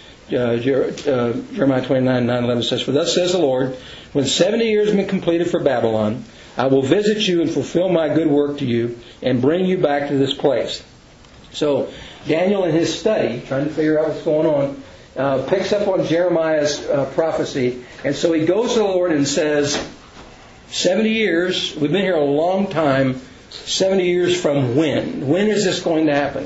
S1: Jeremiah 29:9-11 says, "For thus says the Lord, when 70 years have been completed for Babylon, I will visit you and fulfill my good work to you and bring you back to this place." So Daniel, in his study, trying to figure out what's going on, picks up on Jeremiah's prophecy, and so he goes to the Lord and says, 70 years, we've been here a long time, 70 years from when? When is this going to happen?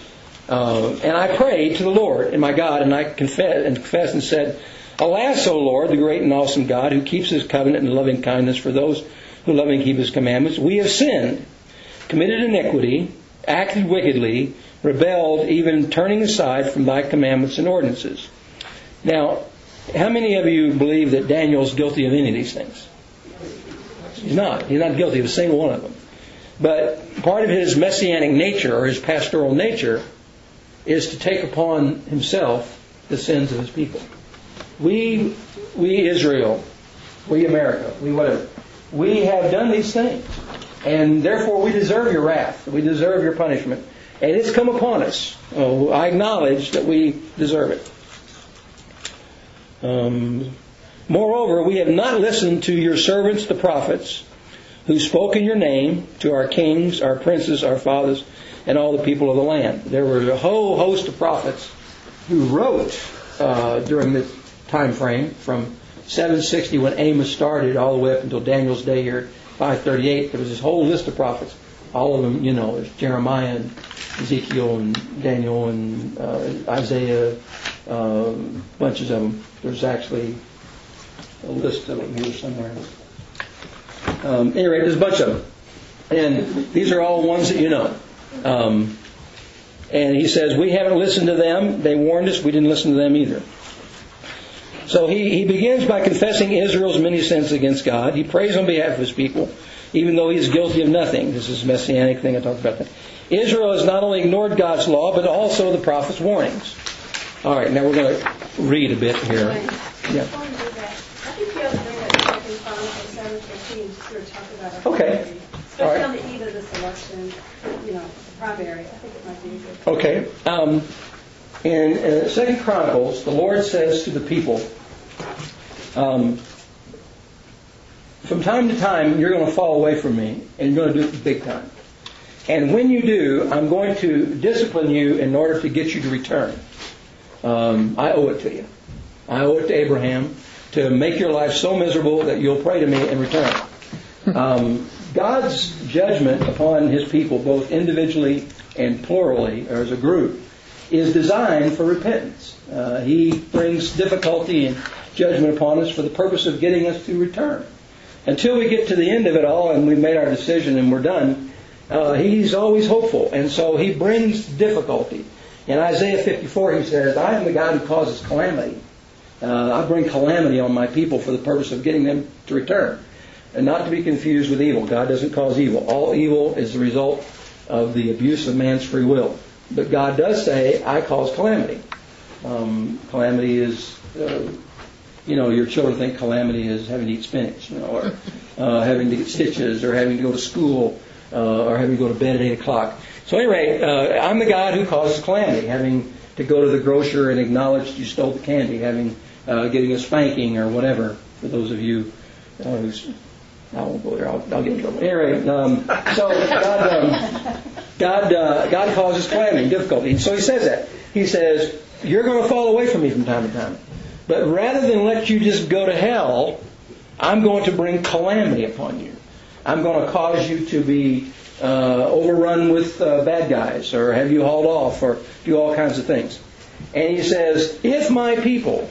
S1: And I prayed to the Lord and my God, and I confessed and said, "Alas, O Lord, the great and awesome God, who keeps His covenant and loving kindness for those who love and keep His commandments, we have sinned, committed iniquity, acted wickedly, rebelled, even turning aside from Thy commandments and ordinances." Now, how many of you believe that Daniel's guilty of any of these things? He's not. He's not guilty of a single one of them. But part of his messianic nature, or his pastoral nature, is to take upon himself the sins of his people. We Israel, we America, we whatever, we have done these things. And therefore we deserve your wrath. We deserve your punishment. And it's come upon us. Oh, I acknowledge that we deserve it. Moreover, we have not listened to your servants, the prophets, who spoke in your name to our kings, our princes, our fathers, and all the people of the land. There were a whole host of prophets who wrote during this time frame from 760 when Amos started all the way up until Daniel's day here, 538. There was this whole list of prophets. All of them, there's Jeremiah and Ezekiel and Daniel and Isaiah, bunches of them. There's actually a list of them here somewhere. Anyway, there's a bunch of them. And these are all ones that you know. And he says, we haven't listened to them. They warned us. We didn't listen to them either. So he begins by confessing Israel's many sins against God. He prays on behalf of his people, even though he is guilty of nothing. This is a messianic thing. I talked about that. Israel has not only ignored God's law, but also the prophet's warnings. All right, now we're going to read a bit here. Yeah.
S3: I think you ought to bring that 2 Chronicles 7:15 to sort of talk about our
S1: Okay.
S3: primary. Especially on the eve of this election, the primary. I think it might be good.
S1: Okay. In 2 Chronicles, the Lord says to the people, from time to time, you're going to fall away from me, and you're going to do it big time. And when you do, I'm going to discipline you in order to get you to return. I owe it to you. I owe it to Abraham to make your life so miserable that you'll pray to me and return. God's judgment upon his people, both individually and plurally, or as a group, is designed for repentance. He brings difficulty and judgment upon us for the purpose of getting us to return. Until we get to the end of it all and we've made our decision and we're done, he's always hopeful. And so he brings difficulty. In Isaiah 54 he says, I am the God who causes calamity. I bring calamity on my people for the purpose of getting them to return. And not to be confused with evil. God doesn't cause evil. All evil is the result of the abuse of man's free will. But God does say, I cause calamity. Calamity is, your children think calamity is having to eat spinach, or having to get stitches, or having to go to school, or having to go to bed at 8 o'clock. So anyway, I'm the God who causes calamity, having to go to the grocer and acknowledge you stole the candy, getting a spanking or whatever, for those of you who's... I won't go there. I'll get in trouble. Anyway, so God causes calamity and difficulty. And so he says that. He says, you're going to fall away from me from time to time. But rather than let you just go to hell, I'm going to bring calamity upon you. I'm going to cause you to be overrun with bad guys, or have you hauled off, or do all kinds of things. And he says, if my people,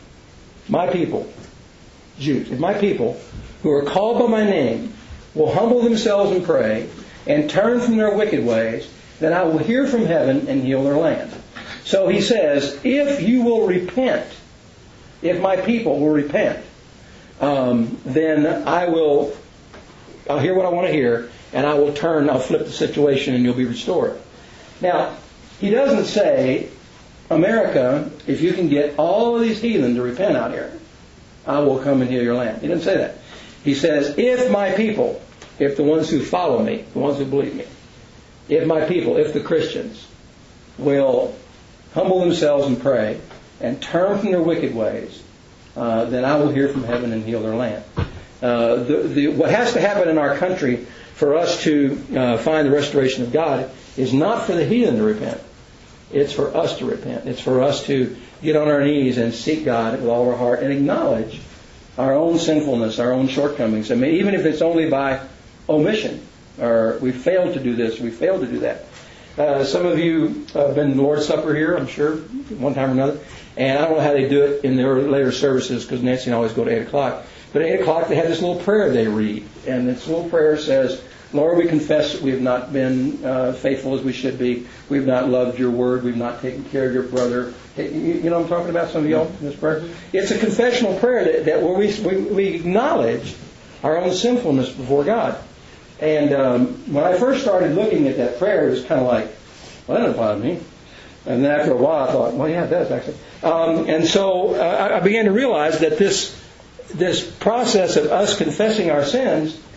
S1: Jews, if my people who are called by my name will humble themselves and pray and turn from their wicked ways, then I will hear from heaven and heal their land. So he says, if you will repent, if my people will repent, then I'll hear what I want to hear, and I'll flip the situation and you'll be restored. Now, he doesn't say, America, if you can get all of these heathen to repent out here, I will come and heal your land. He doesn't say that. He says, if my people, if the ones who follow me, the ones who believe me, if my people, if the Christians will humble themselves and pray and turn from their wicked ways, then I will hear from heaven and heal their land. What has to happen in our country for us to find the restoration of God is not for the heathen to repent. It's for us to repent. It's for us to get on our knees and seek God with all our heart and acknowledge our own sinfulness, our own shortcomings. I mean, even if it's only by omission, or we failed to do this, we failed to do that. Some of you have been to the Lord's Supper here, I'm sure, one time or another. And I don't know how they do it in their later services, because Nancy and I always go to 8 o'clock. But at 8 o'clock they have this little prayer they read. And this little prayer says, Lord, we confess that we have not been faithful as we should be. We have not loved your word. We've not taken care of your brother. You know what I'm talking about, some of y'all, in this prayer? It's a confessional prayer that where we acknowledge our own sinfulness before God. And when I first started looking at that prayer, it was kind of like, well, that doesn't apply to me. And then after a while I thought, well, yeah, it does actually. And so I began to realize that this process of us confessing our sins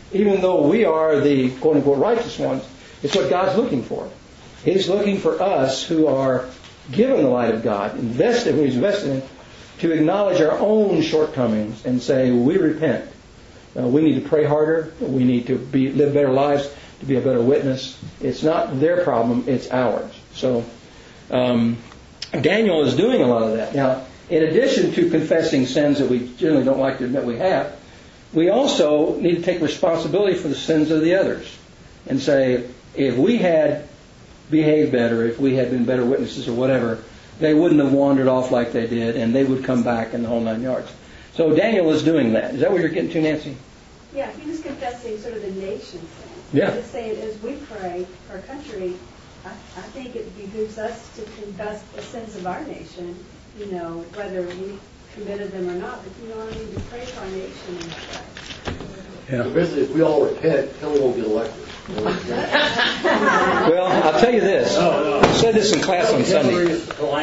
S1: even though we are the quote-unquote righteous ones, it's what God's looking for. He's looking for us who are given the light of God, invested in, to acknowledge our own shortcomings and say, we repent. We need to pray harder. We need to live better lives, to be a better witness. It's not their problem, it's ours. So Daniel is doing a lot of that. Now, in addition to confessing sins that we generally don't like to admit we have, we also need to take responsibility for the sins of the others and say, if we had behaved better, if we had been better witnesses or whatever, they wouldn't have wandered off like they did, and they would come back in the whole 9 yards. So Daniel is doing that. Is that what you're getting to, Nancy?
S3: Yeah, he was confessing sort of the nation thing.
S1: Yeah.
S3: He was saying, as we pray for our country, I think it behooves us to confess the sins of our nation, whether we committed them or not. But, I need to pray for our nation in that way.
S4: Yeah. So basically, if we all repent, Hillary won't get elected.
S1: Well, I'll tell you this. I said this in class on Sunday.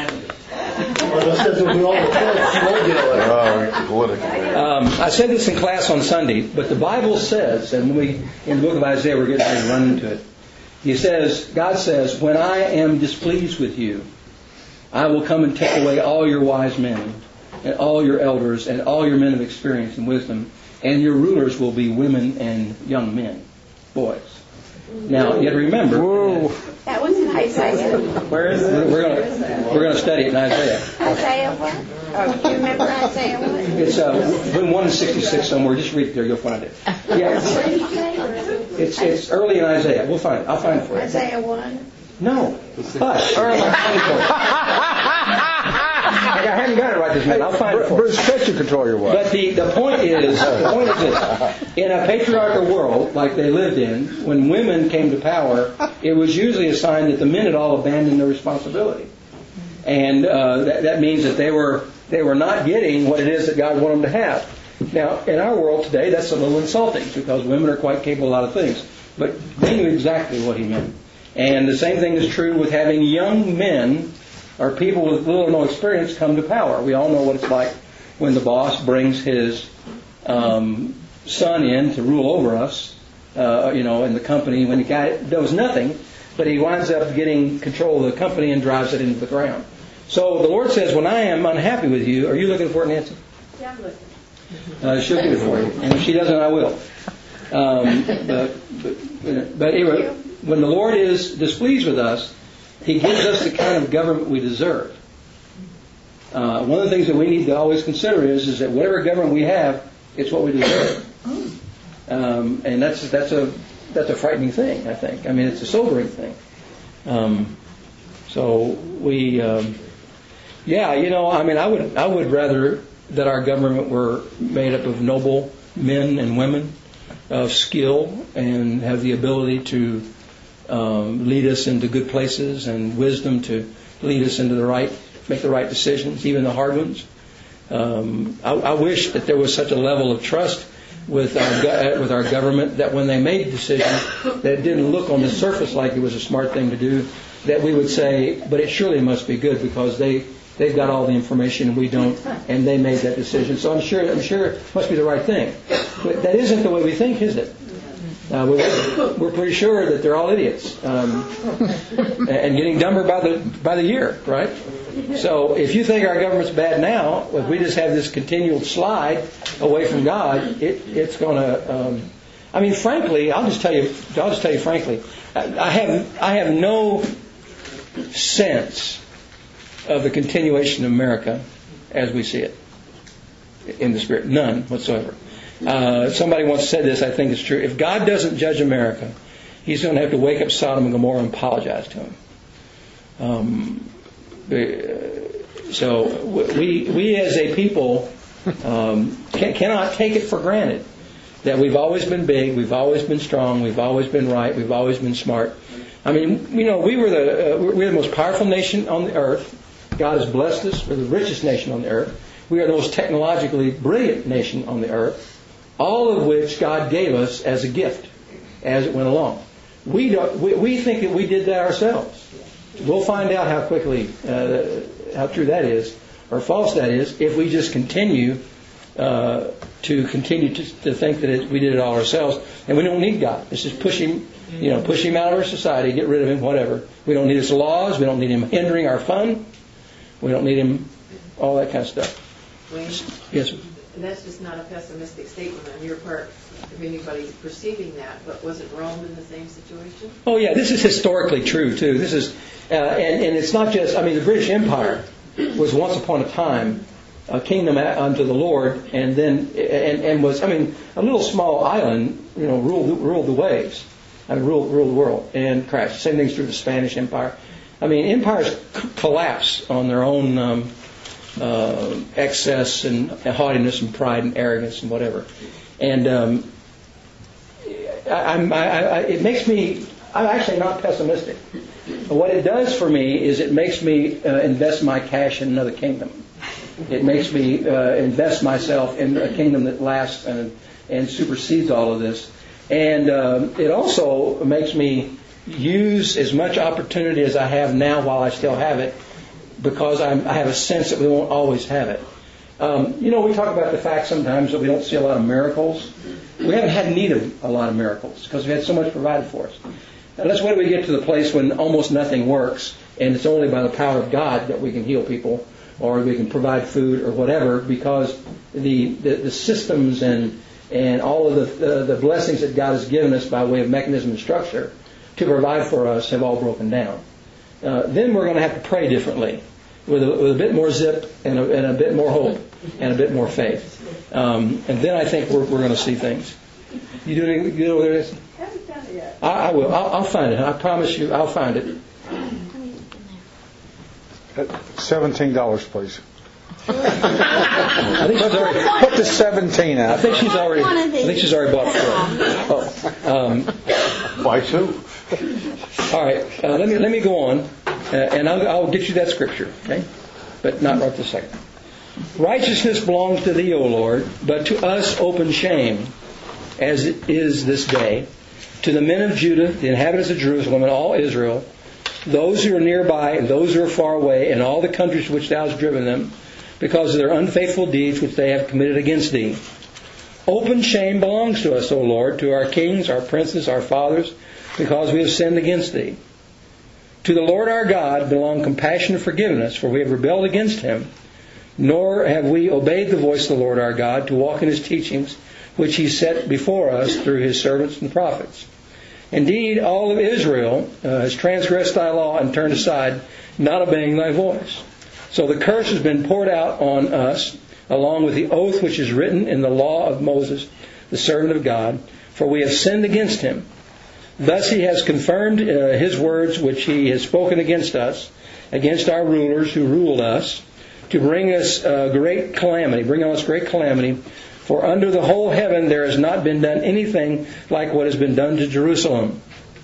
S1: I said this in class on Sunday, but the Bible says, and in the book of Isaiah, we're getting ready to run into it. God says, when I am displeased with you, I will come and take away all your wise men, and all your elders, and all your men of experience and wisdom, and your rulers will be women and young men, boys. Now, you have to remember.
S5: That was in Isaiah.
S1: Where is it? We're going to study it in Isaiah.
S5: Isaiah what? Oh, do you remember Isaiah what?
S1: It's 166 somewhere. Just read it there. You'll find it. Yeah. It's early in Isaiah. We'll find it. I'll find it for you.
S5: Isaiah 1?
S1: No. Hush. I haven't got it right this minute. I'll find it for you.
S2: Bruce, can't you control your wife?
S1: But the point is this. In a patriarchal world like they lived in, when women came to power, it was usually a sign that the men had all abandoned their responsibility. And that means that they were not getting what it is that God wanted them to have. Now, in our world today, that's a little insulting because women are quite capable of a lot of things. But they knew exactly what he meant. And the same thing is true with having young men or people with little or no experience come to power. We all know what it's like when the boss brings his son in to rule over us, in the company, when the guy does nothing, but he winds up getting control of the company and drives it into the ground. So the Lord says, when I am unhappy with you, are you looking for it, Nancy?
S3: Yeah, I'm looking.
S1: She'll get it for you. And if she doesn't, I will. But anyway, when the Lord is displeased with us, He gives us the kind of government we deserve. One of the things that we need to always consider is that whatever government we have, it's what we deserve. And that's a frightening thing, I think. I mean, it's a sobering thing. I would rather that our government were made up of noble men and women of skill and have the ability to lead us into good places and wisdom to lead us into make the right decisions, even the hard ones. I wish that there was such a level of trust with our government that when they made decisions that didn't look on the surface like it was a smart thing to do, that we would say, but it surely must be good because they've got all the information and we don't, and they made that decision. So I'm sure it must be the right thing. But that isn't the way we think, is it? We're pretty sure that they're all idiots and getting dumber by the year, right? So if you think our government's bad now, if we just have this continual slide away from God, it's going to. Frankly, I'll just tell you frankly, I have no sense of the continuation of America as we see it in the Spirit. None whatsoever. Somebody once said this, I think it's true. If God doesn't judge America, He's going to have to wake up Sodom and Gomorrah and apologize to Him. So we as a people cannot take it for granted that we've always been big, we've always been strong, we've always been right, we've always been smart. We're the most powerful nation on the earth. God has blessed us. We're the richest nation on the earth. We are the most technologically brilliant nation on the earth. All of which God gave us as a gift as it went along. We think that we did that ourselves. We'll find out how quickly how true that is or false that is if we just continue to continue to think that we did it all ourselves, and we don't need God. It's just push him out of our society, get rid of him, whatever. We don't need his laws. We don't need him hindering our fun. We don't need him, all that kind of stuff.
S6: Wayne?
S1: Yes, sir.
S6: And that's just not a pessimistic statement on your part, if anybody's perceiving that, but wasn't Rome in the same situation?
S1: Oh yeah, this is historically true too. This is, and it's not just. I mean, the British Empire was once upon a time a kingdom unto the Lord, and then and was, I mean, a little small island, ruled the waves, ruled the world, and crashed. Same thing's true of the Spanish Empire. I mean, empires collapse on their own excess and haughtiness and pride and arrogance and whatever. And it makes me. I'm actually not pessimistic. What it does for me is it makes me invest my cash in another kingdom. It makes me invest myself in a kingdom that lasts and supersedes all of this. And it also makes me use as much opportunity as I have now while I still have it, because I have a sense that we won't always have it. We talk about the fact sometimes that we don't see a lot of miracles. We haven't had need of a lot of miracles because we've had so much provided for us. And that's why we get to the place when almost nothing works, and it's only by the power of God that we can heal people, or we can provide food or whatever, because the systems and all of the blessings that God has given us by way of mechanism and structure to provide for us have all broken down. Then we're going to have to pray differently, with a bit more zip and a bit more hope and a bit more faith. And then I think we're going to see things. You doing anything good over there?
S3: I haven't found it yet.
S1: I will. I'll find it. I promise you, I'll find it.
S2: $17, please.
S1: I think she's already
S2: Put the 17 out.
S1: I think she's already bought 4.
S2: Why two?
S1: All right. Let me go on, and I'll get you that scripture, okay? But not right this second. Righteousness belongs to thee, O Lord, but to us open shame, as it is this day. To the men of Judah, the inhabitants of Jerusalem, and all Israel, those who are nearby and those who are far away, and all the countries to which thou hast driven them, because of their unfaithful deeds which they have committed against thee. Open shame belongs to us, O Lord, to our kings, our princes, our fathers, because we have sinned against thee. To the Lord our God belong compassion and forgiveness, for we have rebelled against him, nor have we obeyed the voice of the Lord our God to walk in his teachings, which he set before us through his servants and prophets. Indeed, all of Israel has transgressed thy law and turned aside, not obeying thy voice. So the curse has been poured out on us, along with the oath which is written in the law of Moses, the servant of God, for we have sinned against him. Thus he has confirmed his words which he has spoken against us, against our rulers who ruled us, to bring us great calamity. For under the whole heaven there has not been done anything like what has been done to Jerusalem.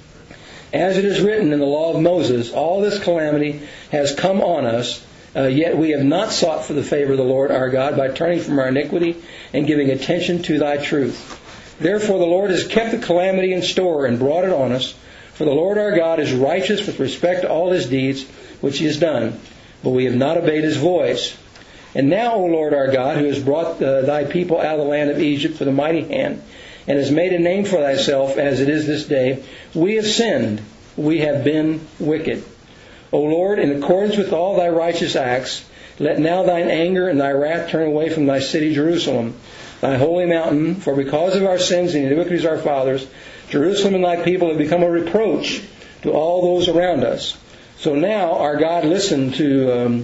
S1: As it is written in the law of Moses, all this calamity has come on us, yet we have not sought for the favor of the Lord our God by turning from our iniquity and giving attention to thy truth. Therefore the Lord has kept the calamity in store and brought it on us. For the Lord our God is righteous with respect to all his deeds which he has done, but we have not obeyed his voice. And now, O Lord our God, who has brought thy people out of the land of Egypt with a mighty hand, and has made a name for thyself as it is this day, we have sinned, we have been wicked. O Lord, in accordance with all thy righteous acts, let now thine anger and thy wrath turn away from thy city Jerusalem, thy holy mountain, for because of our sins and the iniquities of our fathers, Jerusalem and thy people have become a reproach to all those around us. So now, our God, listen to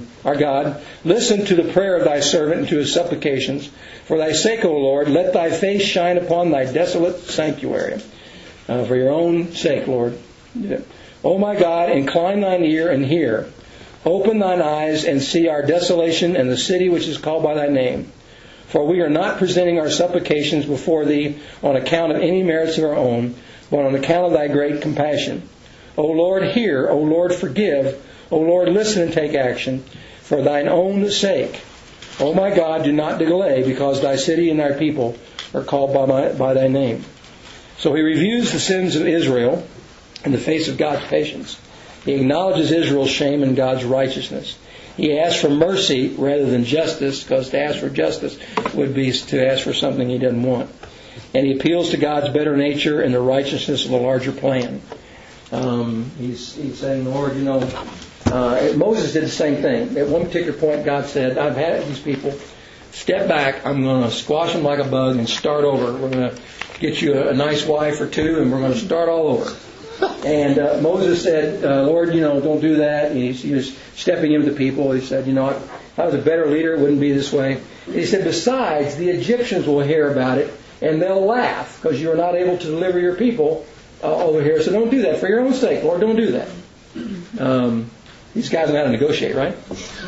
S1: the prayer of thy servant and to his supplications. For thy sake, O Lord, let thy face shine upon thy desolate sanctuary. For your own sake, Lord. O my God, incline thine ear and hear. Open thine eyes and see our desolation and the city which is called by thy name. For we are not presenting our supplications before thee on account of any merits of our own, but on account of thy great compassion. O Lord, hear. O Lord, forgive. O Lord, listen and take action for thine own sake. O my God, do not delay, because thy city and thy people are called by thy name. So he reviews the sins of Israel in the face of God's patience. He acknowledges Israel's shame and God's righteousness. He asked for mercy rather than justice, because to ask for justice would be to ask for something he doesn't want. And he appeals to God's better nature and the righteousness of the larger plan. He's saying, Lord, Moses did the same thing. At one particular point, God said, I've had these people. Step back. I'm going to squash them like a bug and start over. We're going to get you a nice wife or two, and we're going to start all over. And Moses said, Lord, don't do that. And he was stepping into the people. He said, if I was a better leader, it wouldn't be this way. And he said, besides, the Egyptians will hear about it, and they'll laugh because you are not able to deliver your people over here. So don't do that for your own sake. Lord, don't do that. These guys know how to negotiate, right?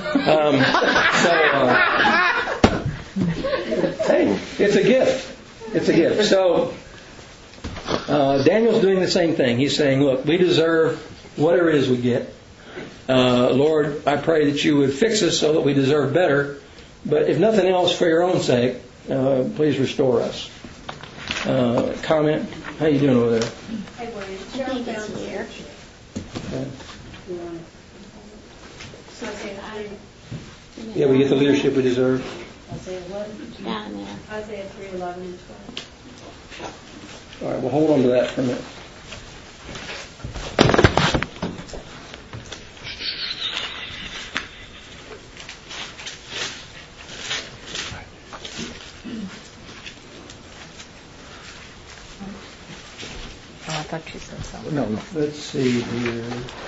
S1: Hey, it's a gift. It's a gift. So Daniel's doing the same thing. He's saying, look, we deserve whatever it is we get. Lord, I pray that you would fix us so that we deserve better. But if nothing else, for your own sake, please restore us. Comment? How you doing over there?
S3: Hey, William.
S5: I think it's here.
S1: Okay.
S3: Isaiah
S1: Yeah, we get the leadership we deserve.
S3: 11.
S5: Down there.
S3: Isaiah 3:11 and 12.
S1: All right, well, hold on to that for a minute.
S7: Oh, I thought you said something.
S2: No.
S1: Let's see here.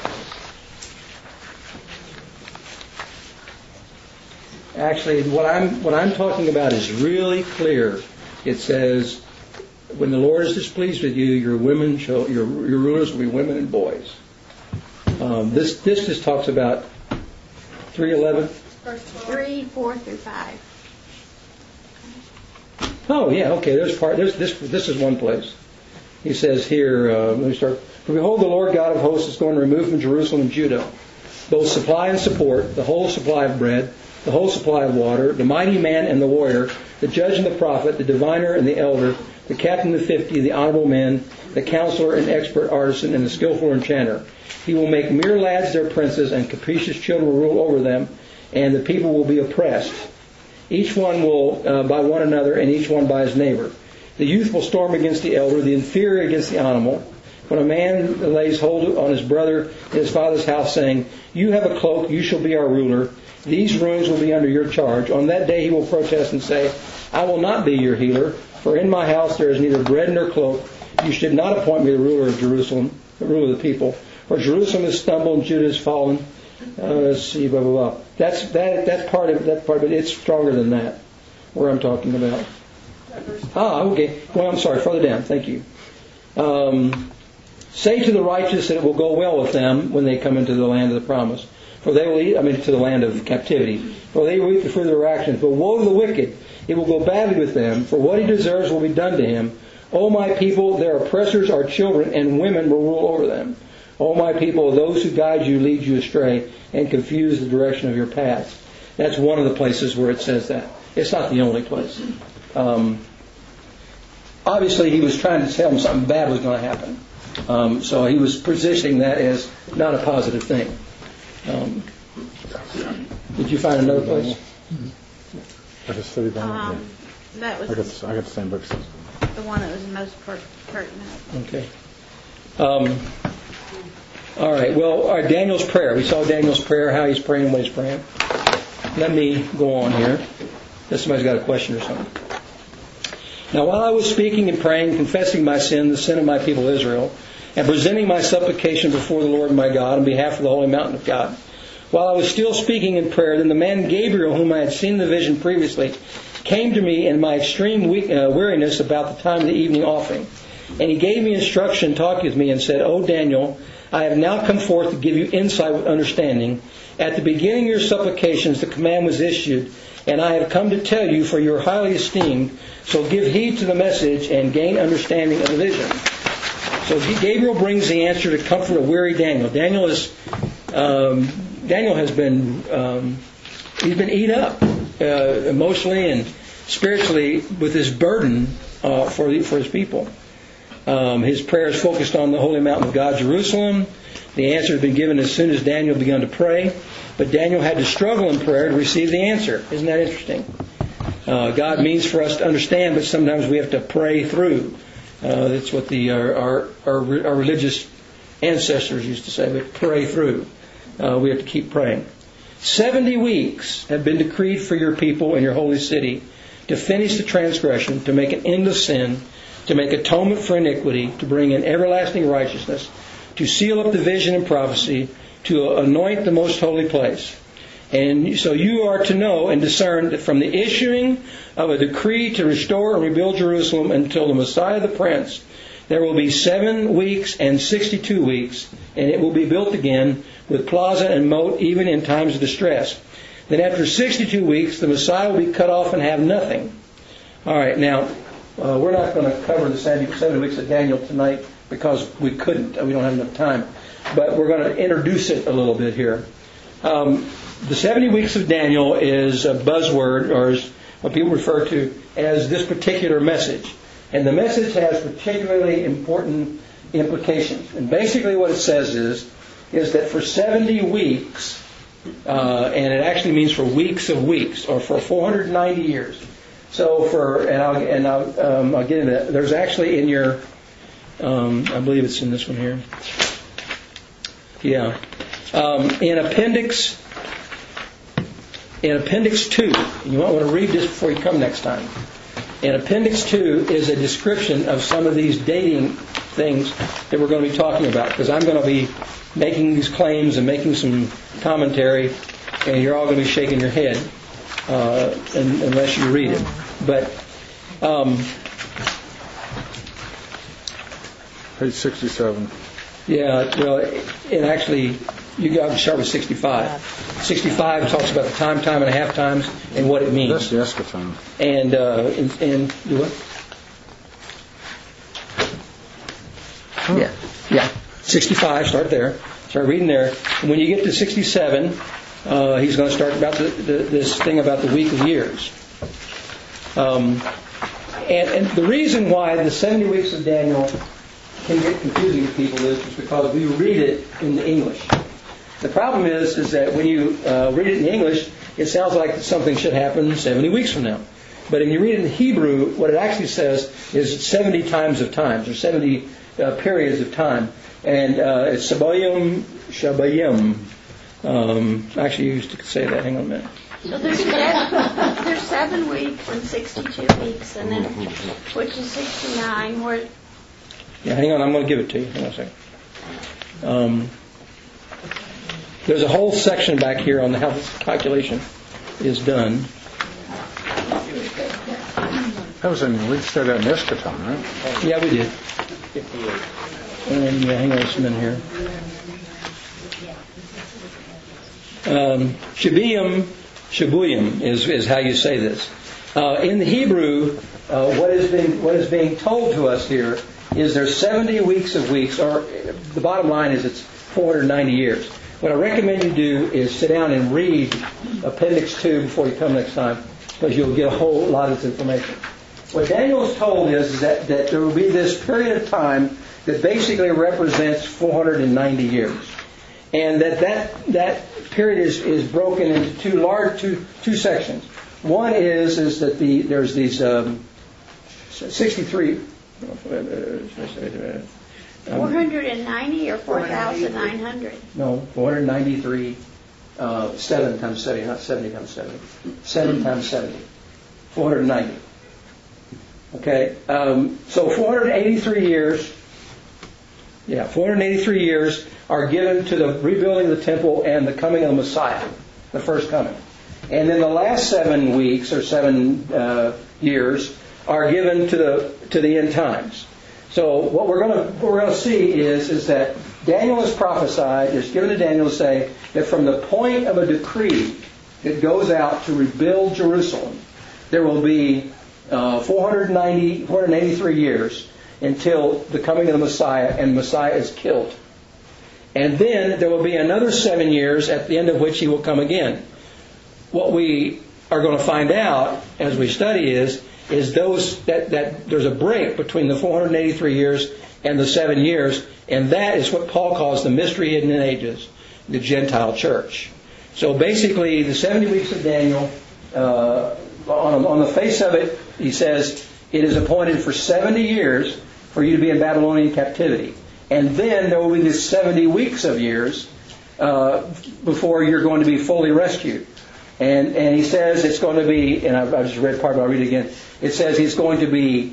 S1: Actually, what I'm talking about is really clear. It says, when the Lord is displeased with you, your rulers will be women and boys. This just talks about 3:11.
S3: Verse 12.
S5: 3, 4 through 5.
S1: Oh yeah, okay. This is one place. He says here, let me start. For behold, the Lord God of hosts is going to remove from Jerusalem and Judah both supply and support, the whole supply of bread, the whole supply of water, the mighty man and the warrior, the judge and the prophet, the diviner and the elder, the captain of the 50, the honorable men, the counselor and expert artisan, and the skillful enchanter. He will make mere lads their princes, and capricious children will rule over them, and the people will be oppressed. Each one will by one another, and each one by his neighbor. The youth will storm against the elder, the inferior against the animal. When a man lays hold on his brother in his father's house, saying, you have a cloak, you shall be our ruler. These ruins will be under your charge. On that day he will protest and say, I will not be your healer, for in my house there is neither bread nor cloak. You should not appoint me the ruler of Jerusalem, the ruler of the people. For Jerusalem has stumbled and Judah has fallen. Let's see, blah, blah, blah. That's part of it, but it's stronger than that, where I'm talking about. Okay. Well, I'm sorry, further down. Thank you. Say to the righteous that it will go well with them when they come into the land of the promise. For they will eat, to the land of captivity. For they will eat the fruit of their actions. But woe to the wicked, it will go badly with them, for what he deserves will be done to him. O my people, their oppressors are children, and women will rule over them. O my people, those who guide you lead you astray, and confuse the direction of your paths. That's one of the places where it says that. It's not the only place. Obviously, he was trying to tell them something bad was going to happen. So he was positioning that as not a positive thing. Did you find another place?
S2: I just studied that.
S5: That was
S2: I got the same books.
S5: the one that was most pertinent.
S1: Okay. All right. Well, Daniel's prayer. We saw Daniel's prayer, how he's praying, what he's praying. Let me go on here. If somebody's got a question or something. Now, while I was speaking and praying, confessing my sin, the sin of my people Israel, and presenting my supplication before the Lord my God on behalf of the holy mountain of God, while I was still speaking in prayer, then the man Gabriel, whom I had seen in the vision previously, came to me in my extreme weariness about the time of the evening offering. And he gave me instruction, talking with me, and said, O Daniel, I have now come forth to give you insight with understanding. At the beginning of your supplications, the command was issued, and I have come to tell you, for you are highly esteemed. So give heed to the message and gain understanding of the vision. So Gabriel brings the answer to comfort a weary Daniel. Daniel has been he's been eaten up emotionally and spiritually with this burden for his people. His prayer is focused on the holy mountain of God, Jerusalem, The answer had been given as soon as Daniel began to pray, but Daniel had to struggle in prayer to receive the answer. Isn't that interesting? God means for us to understand, but sometimes we have to pray through. That's what our religious ancestors used to say, but pray through. We have to keep praying. 70 weeks have been decreed for your people and your holy city to finish the transgression, to make an end of sin, to make atonement for iniquity, to bring in everlasting righteousness, to seal up the vision and prophecy, to anoint the most holy place. And so you are to know and discern that from the issuing of a decree to restore and rebuild Jerusalem until the Messiah the Prince, there will be 7 weeks and 62 weeks, and it will be built again with plaza and moat even in times of distress. Then after 62 weeks, the Messiah will be cut off and have nothing. All right, now, we're not going to cover the 70 weeks of Daniel tonight because we couldn't. We don't have enough time. But we're going to introduce it a little bit here. The 70 weeks of Daniel is a buzzword, or is what people refer to as this particular message. And the message has particularly important implications. And basically what it says is that for 70 weeks, and it actually means for weeks of weeks, or for 490 years. So I'll get into that. There's actually in your, I believe it's in this one here. Yeah. In Appendix 2, you might want to read this before you come next time. In Appendix 2 is a description of some of these dating things that we're going to be talking about, because I'm going to be making these claims and making some commentary, and you're all going to be shaking your head unless you read it. But
S2: page 67.
S1: Yeah, well, it actually, you got to start with 65. 65 talks about the time and a half times and what it means.
S2: That's the eschaton.
S1: And do what? Yeah. 65, start there. Start reading there. And when you get to 67, he's going to start about this thing about the week of years. And the reason why the 70 weeks of Daniel can get confusing to people is because we read it in the English. The problem is that when you read it in English, it sounds like something should happen 70 weeks from now. But when you read it in Hebrew, what it actually says is 70 times of times, or 70 periods of time. And it's Sabayim, Shabayim. Actually, you used to say that. Hang on a minute.
S5: So there's 7 weeks and 62 weeks, and then which is 69. Where?
S1: Yeah, hang on. I'm going to give it to you. Hang on a second. There's a whole section back here on how this calculation is done.
S2: That was we started that in eschaton, right?
S1: Yeah, we did. 58. And hang on a minute here. Shabuyim is how you say this. In the Hebrew, what is being told to us here is there's 70 weeks of weeks, or the bottom line is it's 490 years. What I recommend you do is sit down and read Appendix 2 before you come next time, because you'll get a whole lot of this information. What Daniel is told is that there will be this period of time that basically represents 490 years. And that period is broken into two sections. One is that there's these 63...
S5: 490 or 4,900?
S1: No, 493, 7 times 70, not 70 times 70. 7 times 70. 490. Okay, so 483 years, 483 years are given to the rebuilding of the temple and the coming of the Messiah, the first coming. And then the last 7 weeks or 7 years are given to the end times. So what we're going to see is that Daniel is prophesied, is given to Daniel to say that from the point of a decree that goes out to rebuild Jerusalem, there will be 483 years until the coming of the Messiah, and Messiah is killed. And then there will be another 7 years at the end of which he will come again. What we are going to find out as we study is that there's a break between the 483 years and the 7 years, and that is what Paul calls the mystery hidden in ages, the Gentile church. So basically, the 70 weeks of Daniel, on the face of it, he says, it is appointed for 70 years for you to be in Babylonian captivity. And then there will be this 70 weeks of years before you're going to be fully rescued. And he says it's going to be, and I've just read part, but I'll read it again. It says he's going to be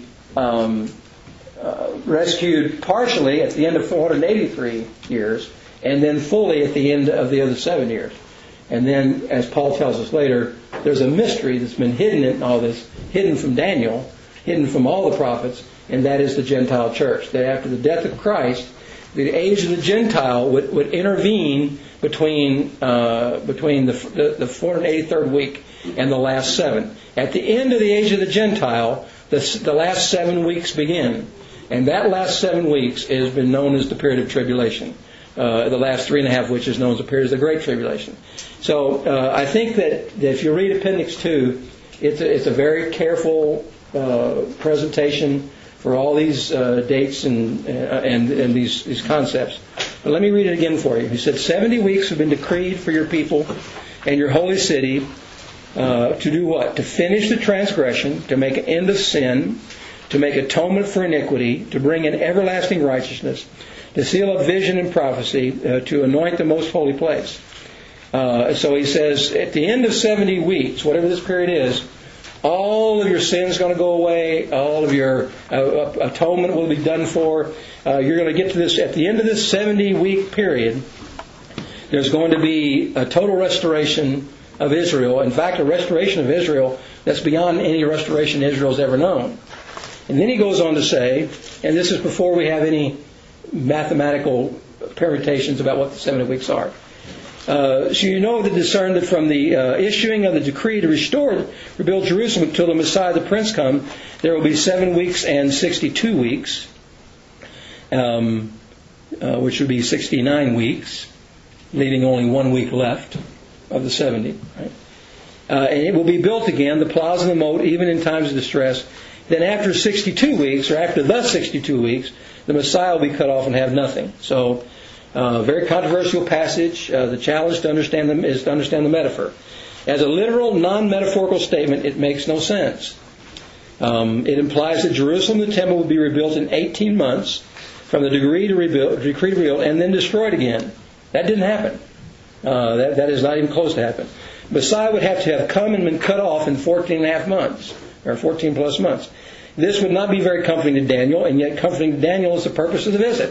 S1: rescued partially at the end of 483 years, and then fully at the end of the other 7 years. And then, as Paul tells us later, there's a mystery that's been hidden in all this, hidden from Daniel, hidden from all the prophets, and that is the Gentile church. That after the death of Christ, the age of the Gentile would intervene between the 483rd week and the last 7. At the end of the age of the Gentile, the last 7 weeks begin. And that last 7 weeks has been known as the period of tribulation. The last 3.5, which is known as the period of the Great Tribulation. So I think that if you read Appendix 2, it's a very careful presentation for all these dates and these concepts. But let me read it again for you. He said, 70 weeks have been decreed for your people and your holy city to do what? To finish the transgression, to make an end of sin, to make atonement for iniquity, to bring in everlasting righteousness, to seal up vision and prophecy, to anoint the most holy place. So he says, at the end of 70 weeks, whatever this period is, all of your sins are going to go away. All of your atonement will be done for. You're going to get to this, at the end of this 70-week period, there's going to be a total restoration of Israel. In fact, a restoration of Israel that's beyond any restoration Israel's ever known. And then he goes on to say, and this is before we have any mathematical permutations about what the 70 weeks are. So you know to discern that from the issuing of the decree to restore, rebuild Jerusalem until the Messiah, the Prince, come, there will be 7 weeks and 62 weeks, which would be 69 weeks, leaving only 1 week left of the 70. Right? And it will be built again, the plaza and the moat, even in times of distress. Then after 62 weeks, or after the 62 weeks, the Messiah will be cut off and have nothing. So, very controversial passage. The challenge to understand them is to understand the metaphor. As a literal, non-metaphorical statement, it makes no sense. It implies that Jerusalem, the temple, will be rebuilt in 18 months from the decree to rebuild, and then destroyed again. That didn't happen. That is not even close to happen. Messiah would have to have come and been cut off in 14 and a half months, or 14 plus months. This would not be very comforting to Daniel, and yet comforting to Daniel is the purpose of the visit.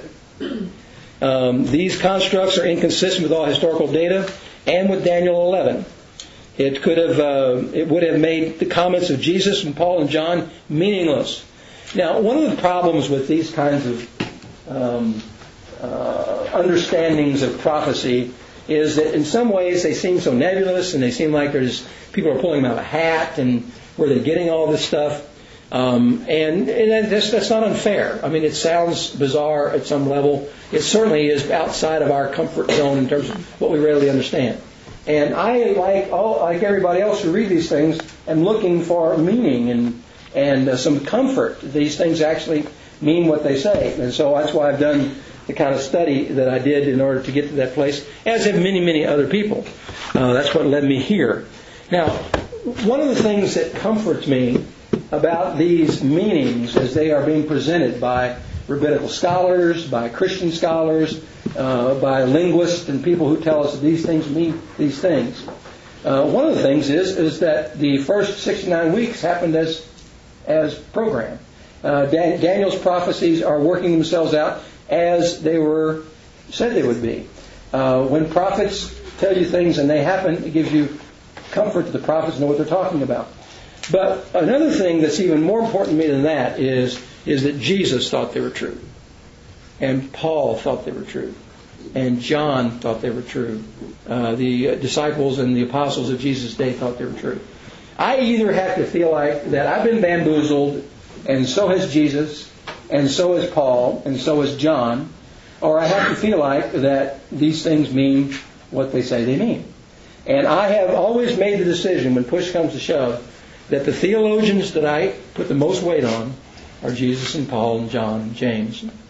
S1: These constructs are inconsistent with all historical data and with Daniel 11. It would have made the comments of Jesus and Paul and John meaningless. Now, one of the problems with these kinds of understandings of prophecy is that in some ways they seem so nebulous, and they seem like people are pulling them out of a hat, and where they're getting all this stuff. And that's not unfair. I mean, it sounds bizarre at some level. It certainly is outside of our comfort zone in terms of what we readily understand. And I, like everybody else who read these things, am looking for meaning and some comfort. These things actually mean what they say. And so that's why I've done the kind of study that I did in order to get to that place, as have many, many other people. That's what led me here. Now, one of the things that comforts me about these meanings as they are being presented by rabbinical scholars, by Christian scholars, by linguists and people who tell us that these things mean these things. One of the things is that the first 69 weeks happened as programmed. Daniel's prophecies are working themselves out as they were said they would be. When prophets tell you things and they happen, it gives you comfort that the prophets know what they're talking about. But another thing that's even more important to me than that is that Jesus thought they were true. And Paul thought they were true. And John thought they were true. The disciples and the apostles of Jesus' day thought they were true. I either have to feel like that I've been bamboozled, and so has Jesus, and so has Paul, and so has John, or I have to feel like that these things mean what they say they mean. And I have always made the decision, when push comes to shove, that the theologians that I put the most weight on are Jesus and Paul and John and James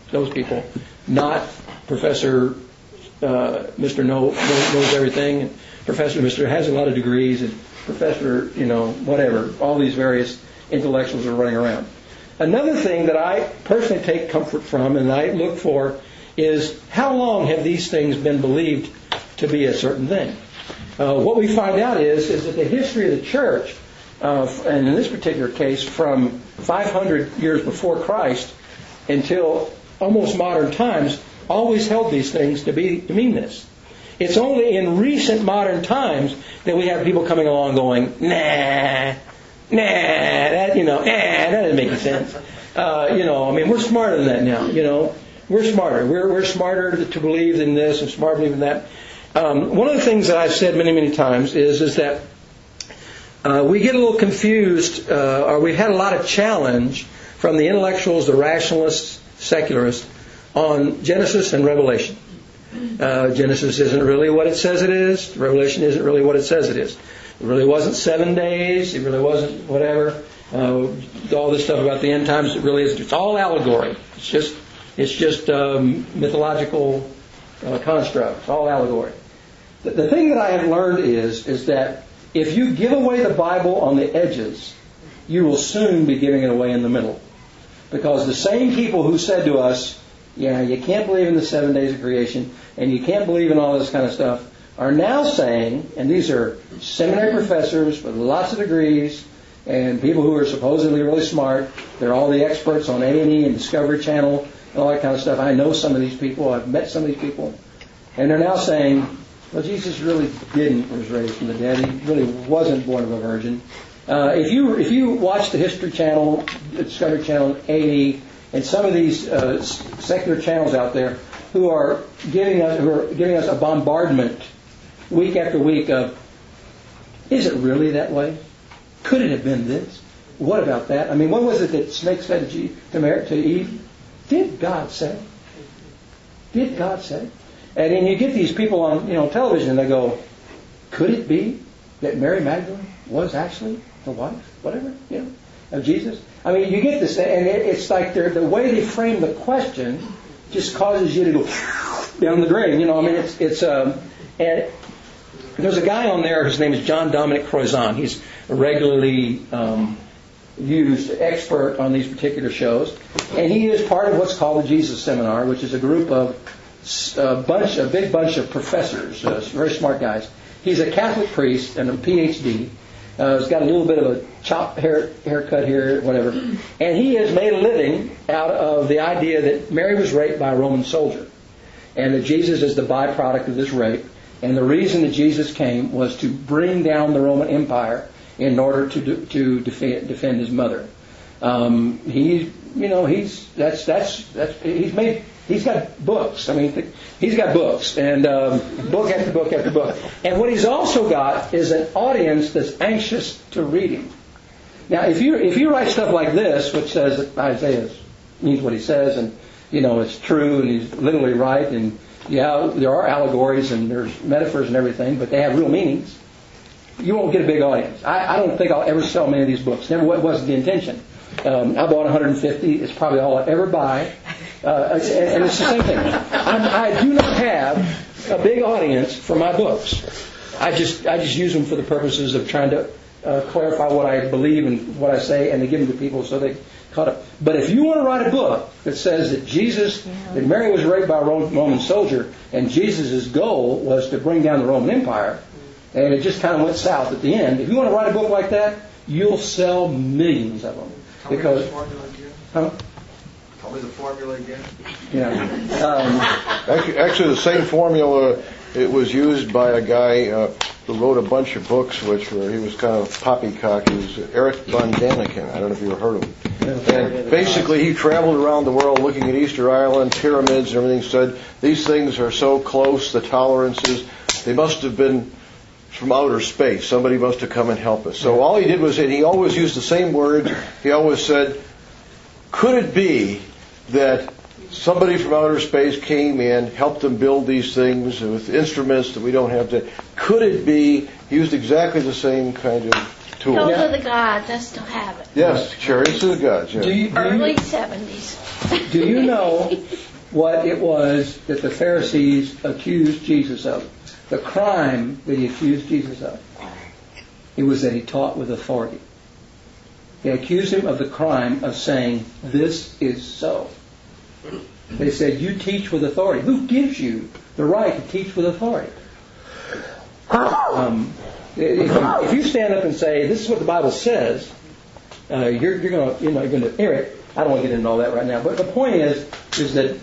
S1: those people, not Professor Mr. knows everything, and Professor Mr. has a lot of degrees, and Professor, whatever. All these various intellectuals are running around. Another thing that I personally take comfort from and I look for is how long have these things been believed to be a certain thing? What we find out is that the history of the church, and in this particular case from 500 years before Christ until almost modern times, always held these things to mean this. It's only in recent modern times that we have people coming along going, that doesn't make any sense. We're smarter than that now. We're smarter. We're smarter to believe in this and smarter to believe in that. One of the things that I've said many, many times is that we get a little confused, or we've had a lot of challenge from the intellectuals, the rationalists, secularists, on Genesis and Revelation. Genesis isn't really what it says it is. Revelation isn't really what it says it is. It really wasn't 7 days. It really wasn't whatever. All this stuff about the end times, it really isn't. It's all allegory. It's just mythological construct. It's all allegory. The thing that I have learned is that if you give away the Bible on the edges, you will soon be giving it away in the middle. Because the same people who said to us, you can't believe in the 7 days of creation, and you can't believe in all this kind of stuff, are now saying, and these are seminary professors with lots of degrees, and people who are supposedly really smart, they're all the experts on A&E and Discovery Channel, and all that kind of stuff. I know some of these people, I've met some of these people, and they're now saying, well, Jesus really was raised from the dead. He really wasn't born of a virgin. If you watch the History Channel, the Discovery Channel, A&E, and some of these secular channels out there who are giving us a bombardment week after week of, is it really that way? Could it have been this? What about that? What was it that snake said to Eve? Did God say? Did God say? And then you get these people on television and they go, could it be that Mary Magdalene was actually the wife, whatever, of Jesus? You get this, and it's like the way they frame the question just causes you to go down the drain. And there's a guy on there, his name is John Dominic Croissant. He's a regularly used expert on these particular shows, and he is part of what's called the Jesus Seminar, which is a group of a big bunch of professors, very smart guys. He's a Catholic priest and a PhD. He's got a little bit of a chopped haircut here, whatever. And he has made a living out of the idea that Mary was raped by a Roman soldier, and that Jesus is the byproduct of this rape. And the reason that Jesus came was to bring down the Roman Empire in order to defend his mother. He's got books. He's got books, and book after book after book. And what he's also got is an audience that's anxious to read him. Now, if you write stuff like this, which says that Isaiah means what he says, and it's true, and he's literally right, and there are allegories and there's metaphors and everything, but they have real meanings, you won't get a big audience. I don't think I'll ever sell many of these books. Never wasn't the intention. I bought 150. It's probably all I'll ever buy. And it's the same thing. I do not have a big audience for my books. I just use them for the purposes of trying to clarify what I believe and what I say, and to give them to people so they caught up. But if you want to write a book that says that Mary was raped by a Roman soldier, and Jesus' goal was to bring down the Roman Empire, and it just kind of went south at the end, if you want to write a book like that, you'll sell millions of them.
S8: Tell me the formula again.
S1: Yeah.
S9: Actually, the same formula, it was used by a guy who wrote a bunch of books he was kind of poppycock. He was Eric von Daniken. I don't know if you ever heard of him. And basically, he traveled around the world looking at Easter Island, pyramids and everything, said, these things are so close, the tolerances, they must have been from outer space. Somebody must have come and helped us. So all he did was, and he always used the same words. He always said, could it be that somebody from outer space came in, helped them build these things with instruments that we don't have to? Could it be? He used exactly the same kind of tool.
S5: Those
S1: Yeah.
S5: are the gods. I still have it.
S9: Yes, chariots of the gods.
S1: Do
S9: Yeah.
S1: you, do
S5: Early
S1: you,
S5: 70s.
S1: do you know what it was that the Pharisees accused Jesus of? The crime that he accused Jesus of. It was that he taught with authority. They accused him of the crime of saying, "This is so." They said, "You teach with authority." Who gives you the right to teach with authority? If you stand up and say, "This is what the Bible says," you're going to hear it. I don't want to get into all that right now. But the point is that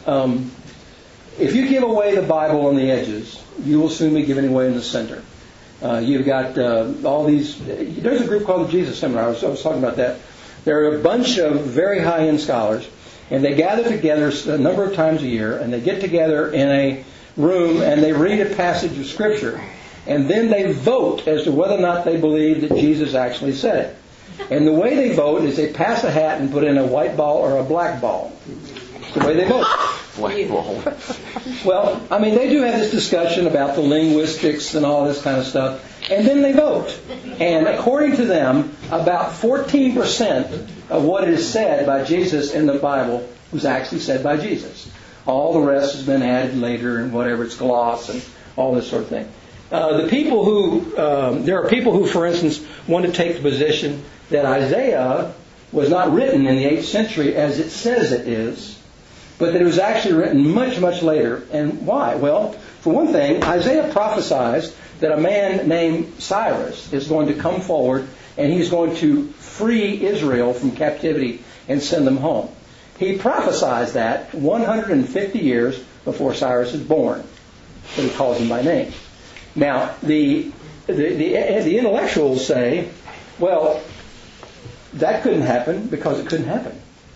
S1: if you give away the Bible on the edges, you will soon be giving away in the center. You've got all these. There's a group called the Jesus Seminar. I was talking about that. There are a bunch of very high-end scholars, and they gather together a number of times a year, and they get together in a room and they read a passage of Scripture, and then they vote as to whether or not they believe that Jesus actually said it. And the way they vote is they pass a hat and put in a white ball or a black ball. It's the way they vote.
S9: Black ball.
S1: Well, I mean, they do have this discussion about the linguistics and all this kind of stuff, and then they vote. And according to them, about 14% of what is said by Jesus in the Bible was actually said by Jesus. All the rest has been added later and whatever, it's gloss and all this sort of thing. There are people who, for instance, want to take the position that Isaiah was not written in the 8th century as it says it is, but that it was actually written much, much later. And why? Well, for one thing, Isaiah prophesies that a man named Cyrus is going to come forward and he's going to free Israel from captivity and send them home. He prophesies that 150 years before Cyrus is born, but he calls him by name. Now, the intellectuals say, well, that couldn't happen because it couldn't happen.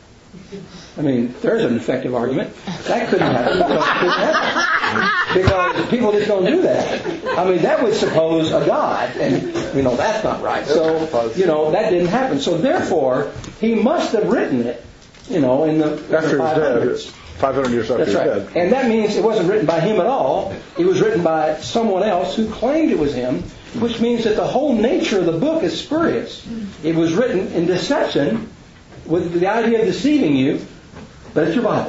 S1: I mean, there's an effective argument. That couldn't happen because it couldn't happen. Because people just don't do that. I mean, that would suppose a God, and, that's not right. So, that didn't happen. So, therefore, he must have written it, in the
S2: After
S1: 500s.
S2: he's dead. 500 years after
S1: That's
S2: he's
S1: right.
S2: dead.
S1: And that means it wasn't written by him at all. It was written by someone else who claimed it was him, which means that the whole nature of the book is spurious. It was written in deception with the idea of deceiving you, but it's your Bible.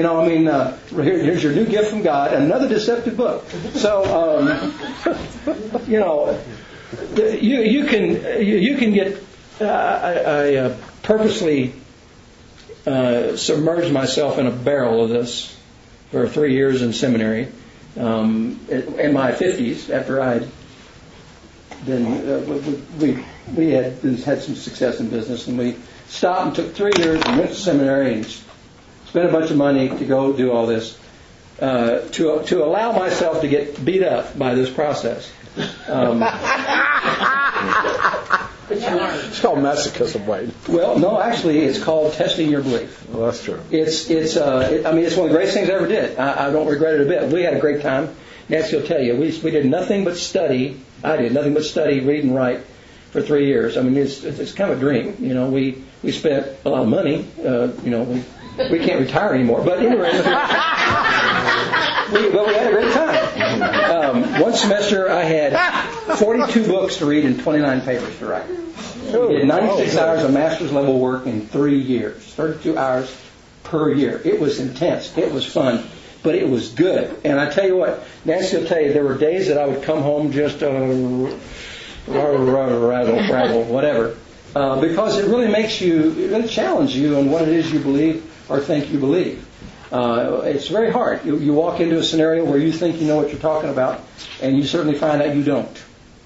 S1: Here's your new gift from God, another deceptive book. So, you can get. I purposely submerged myself in a barrel of this for 3 years in seminary, in my 50s, after I'd been, we had some success in business, and we stopped and took 3 years and went to seminary and spent a bunch of money to go do all this, to allow myself to get beat up by this process.
S2: It's called masochism, Wade.
S1: Well, no, actually, it's called testing your belief.
S2: Well, that's true.
S1: It's one of the greatest things I ever did. I don't regret it a bit. We had a great time. Nancy will tell you, we did nothing but study. I did nothing but study, read, and write for 3 years. I mean, it's kind of a dream. We spent a lot of money. We can't retire anymore. But anyway, we had a great time. One semester, I had 42 books to read and 29 papers to write. We did 96 hours of master's level work in 3 years, 32 hours per year. It was intense. It was fun. But it was good. And I tell you what, Nancy will tell you, there were days that I would come home just rattle, whatever. Because it really it really challenges you on what it is you believe or think you believe. It's very hard. You walk into a scenario where you think you know what you're talking about, and you certainly find out you don't.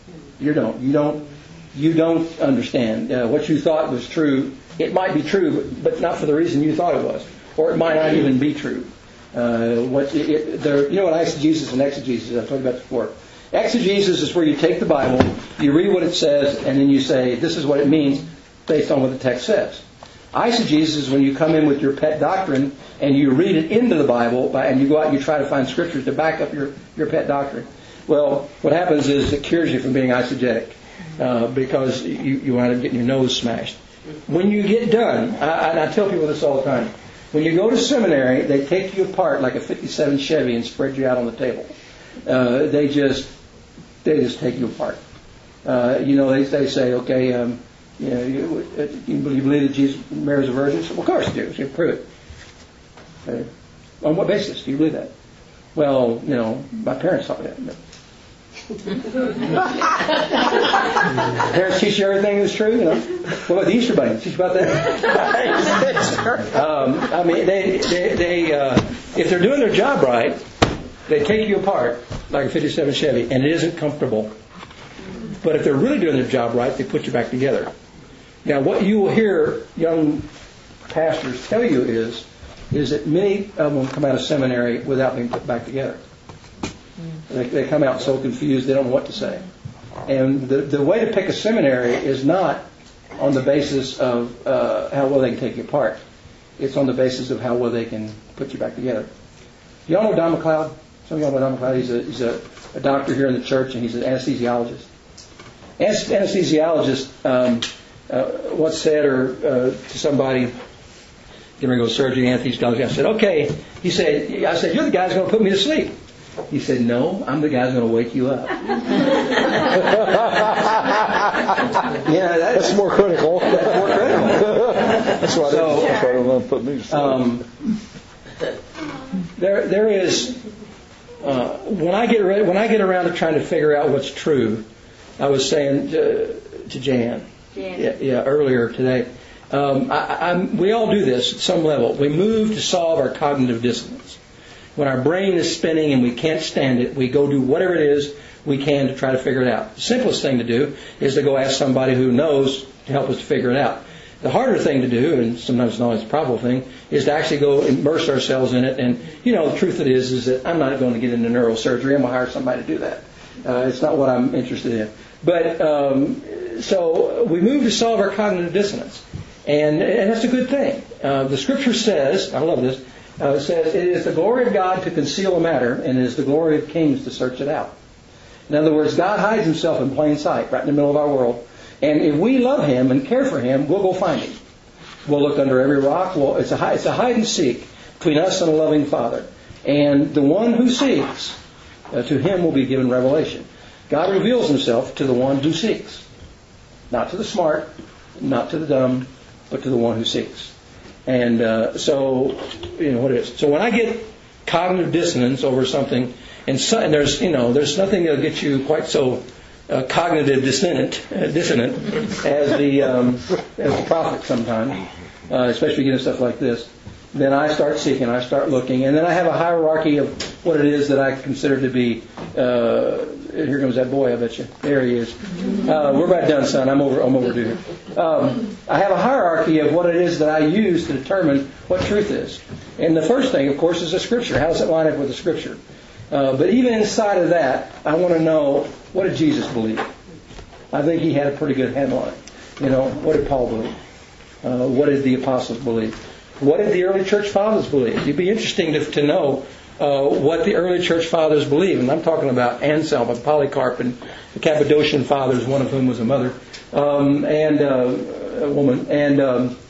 S1: You don't understand. What you thought was true, it might be true, but not for the reason you thought it was. Or it might not even be true. What eisegesis and exegesis, I've talked about before. Exegesis is where you take the Bible, you read what it says, and then you say, this is what it means based on what the text says. Eisegesis is when you come in with your pet doctrine and you read it into the Bible, and you go out and you try to find scriptures to back up your pet doctrine. Well, what happens is it cures you from being eisegetic, because you wind up getting your nose smashed. When you get done, and I tell people this all the time, when you go to seminary, they take you apart like a 57 Chevy and spread you out on the table. They just take you apart. They say, okay, you believe that Jesus marries a virgin? Well, of course you do. So you prove it. On what basis do you believe that? Well, my parents taught me that. Parents teach you everything that's true, What about the Easter Bunny? Teach you about that? If they're doing their job right, they take you apart like a 57 Chevy, and it isn't comfortable. But if they're really doing their job right, they put you back together. Now, what you will hear young pastors tell you is that many of them come out of seminary without being put back together. They come out so confused they don't know what to say. And the way to pick a seminary is not on the basis of how well they can take you apart. It's on the basis of how well they can put you back together. Y'all know Don McLeod? Some of y'all know Don McLeod. He's a doctor here in the church, and he's an anesthesiologist. Anesthesiologist once said to somebody, getting ready to go to surgery, anesthesiologist, I said, okay. I said, you're the guy who's going to put me to sleep. He said, no, I'm the guy who's going to wake you up.
S2: That's more critical. That's why they don't want to put me to sleep.
S1: There is, when I get around to trying to figure out what's true, I was saying to Jan. Earlier today, we all do this at some level. We move to solve our cognitive dissonance. When our brain is spinning and we can't stand it, we go do whatever it is we can to try to figure it out. The simplest thing to do is to go ask somebody who knows to help us to figure it out. The harder thing to do, and sometimes it's not always the probable thing, is to actually go immerse ourselves in it. And, the truth of it is that I'm not going to get into neurosurgery. I'm going to hire somebody to do that. It's not what I'm interested in. But so we move to solve our cognitive dissonance. And that's a good thing. The Scripture says, I love this, it says, it is the glory of God to conceal a matter, and it is the glory of kings to search it out. In other words, God hides himself in plain sight, right in the middle of our world. And if we love him and care for him, we'll go find him. We'll look under every rock. It's a hide and seek between us and a loving Father. And the one who seeks, to him will be given revelation. God reveals himself to the one who seeks. Not to the smart, not to the dumb, but to the one who seeks. And what it is. So when I get cognitive dissonance over something, and there's nothing that'll get you quite so cognitive dissonant as the prophet sometimes, especially getting stuff like this. Then I start seeking, I start looking, and then I have a hierarchy of what it is that I consider to be. Here comes that boy, I bet you. There he is. We're about done, son. I'm overdue here. I have a hierarchy of what it is that I use to determine what truth is. And the first thing, of course, is the Scripture. How does it line up with the Scripture? But even inside of that, I want to know, what did Jesus believe? I think he had a pretty good handle on it. What did Paul believe? What did the apostles believe? What did the early church fathers believe? It'd be interesting to know what the early church fathers believed. And I'm talking about Anselm and Polycarp and the Cappadocian fathers, one of whom was a mother, and a woman, and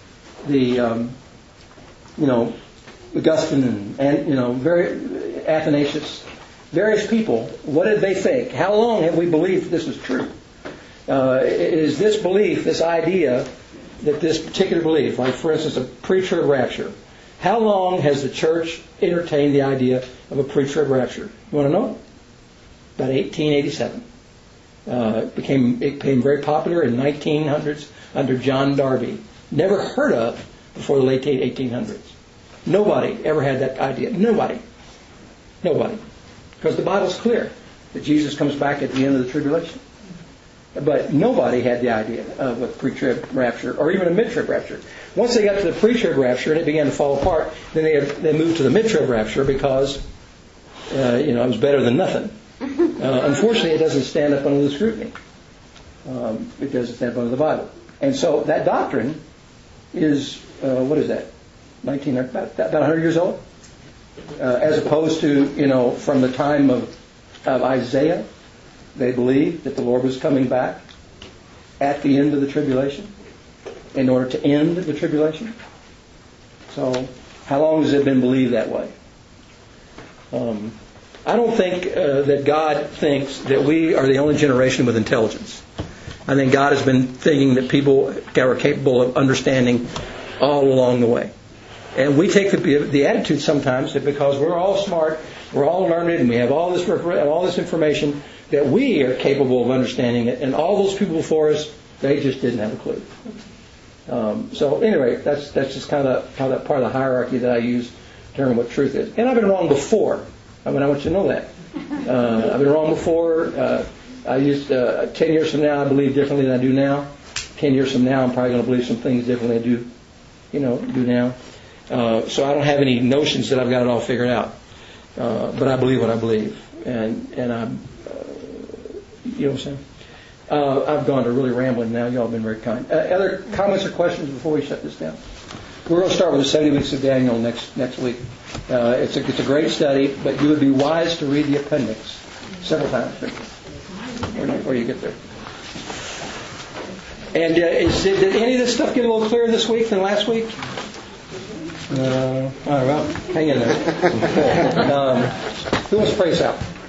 S1: Augustine and very Athanasius, various people. What did they think? How long have we believed this is true? Is this belief, this idea, that this particular belief, like for instance a pre-trib rapture, how long has the church entertained the idea of a pre-trib rapture? You want to know? About 1887. It became very popular in 1900s under John Darby. Never heard of before the late 1800s. Nobody ever had that idea. Nobody. Because the Bible's clear that Jesus comes back at the end of the tribulation. But nobody had the idea of a pre-trib rapture or even a mid-trib rapture. Once they got to the pre-trib rapture and it began to fall apart, then they moved to the mid-trib rapture because it was better than nothing. Unfortunately, it doesn't stand up under the scrutiny. It doesn't stand up under the Bible. And so that doctrine is, what is that? About 100 years old? As opposed to, from the time of Isaiah, they believed that the Lord was coming back at the end of the tribulation in order to end the tribulation. So, how long has it been believed that way? I don't think that God thinks that we are the only generation with intelligence. I think God has been thinking that people are capable of understanding all along the way. And we take the attitude sometimes that because we're all smart, we're all learned, and we have all this information, that we are capable of understanding it, and all those people before us, they just didn't have a clue. So anyway, that's just kind of how that part of the hierarchy that I use to determine what truth is. And I've been wrong before. I want you to know that. I've been wrong before. I used 10 years from now, I believe differently than I do now. 10 years from now, I'm probably going to believe some things differently than I do now. So I don't have any notions that I've got it all figured out. But I believe what I believe, and I'm, you know what I'm saying? I've gone to really rambling now. Y'all have been very kind. Other comments or questions before we shut this down? We're going to start with the 70 weeks of Daniel next week. It's a great study, but you would be wise to read the appendix several times before you get there. And did any of this stuff get a little clearer this week than last week? All right, well, hang in there. Who wants to pray us out?